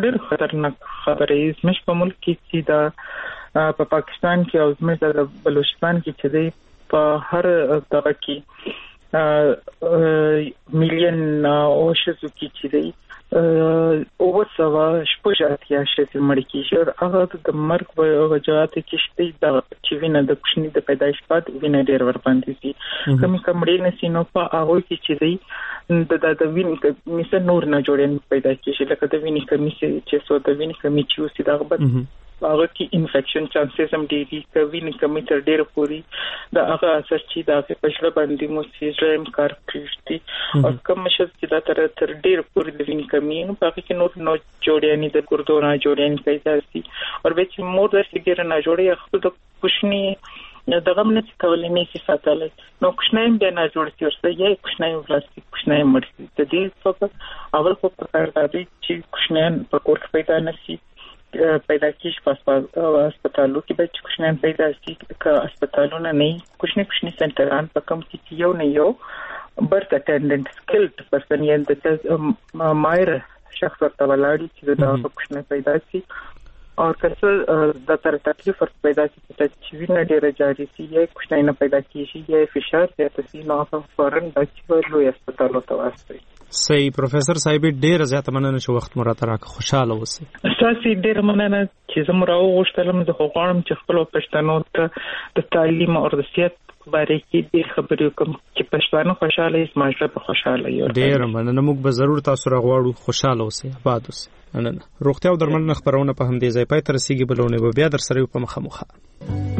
خبره زموږ په ملک کې چې دا په پاکستان کې او زموږ د بلوچستان کې چې دی په هر دغه کې میلیون او شزو کې چې دی او سوا شپږ اتیا مړ کیږي. هغه د مرګ په وجات کې شته د چوینه د کوشنی د پیدایش بعد وینه ډیر ور باندې دي. کمی کمړې نسینو په هغه کې چې دی د وینې کمیسه نور نه جوړین پیدا کیږي، لکه د وینې کمیسه چې سو د وینې کمی چې اوسې دا بعد هغه کې انفیکشن چانسز هم ډېری کوي، کمی تر ډیر پوري دا هغه اثر چې دا په پښله باندې مو سیزم کار کوي او کوم شي چې دا تر ډیر پوري د وینې کمی نو په کې نور نو جوړیانی د ګردو نه جوړیانی پیدا شي او به چې مور د سګر نه جوړي خپل د کوشنی دغه نه کولای نه شي ساتل نو کوشنایم به نه جوړ شي ورته یې کوشنایم پلاستیک کوشنایم مرسي د دې څخه اول خو په کار دی چې کوشنایم په کور پیدا نشي پیدا کیږي په هسپتالو کې به چې کوشنیان پیدا شي که هسپتالونه نه کوشنی سنټران په کوم کې یو نه یو برث اټینډنټ سکلډ پرسن یې د مایر شخص ورته ولاړی چې دا کوشنی پیدا شي او کله د تر تکلیف پیدا شي چې وینه ډیره جاری شي یا کوشنی نه پیدا کیږي یا فشار زیات شي نو فورن د چوغلو هسپتالو ته واستوي. صحیح پروفیسور صاحب ډیر زیات مننه چې وخت مو راته راک خوشاله اوسئ. تاسو ډیر مننه چې زموږ راوغوښتلم د غواړم چې خپل پښتنو ته د تعلیم او د صحت باره کې د خبرې کوم چې پښتانه خوشاله یې ماجره په خوشاله یو. ډیر مننه، موږ به ضرور تاسو راغواړو خوشاله اوسئ، آباد اوسئ. مننه. روغتیا او درملنه خبرونه په همدې ځای پای ته رسیږي، بلونه به بیا در سره په مخه.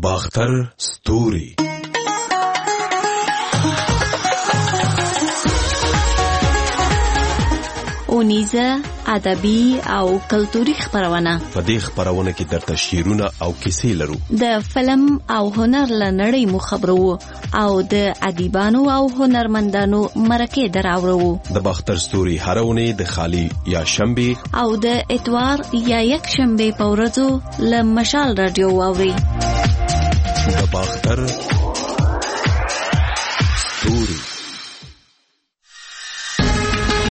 د باختر ستوري. اونیزه ادبي او کلتوري خبرونه. په دې خبرونه کې درته شعرونه او کیسې لرو. د فلم او هنر لنړۍ مو خبرو او د ادیبانو او هنرمندانو مرکه دراوړو. د باختر ستوري هرونه د خالی یا شنبه او د اتوار یا یک شنبه په ورځو له مشال رادیو واوري. د باختر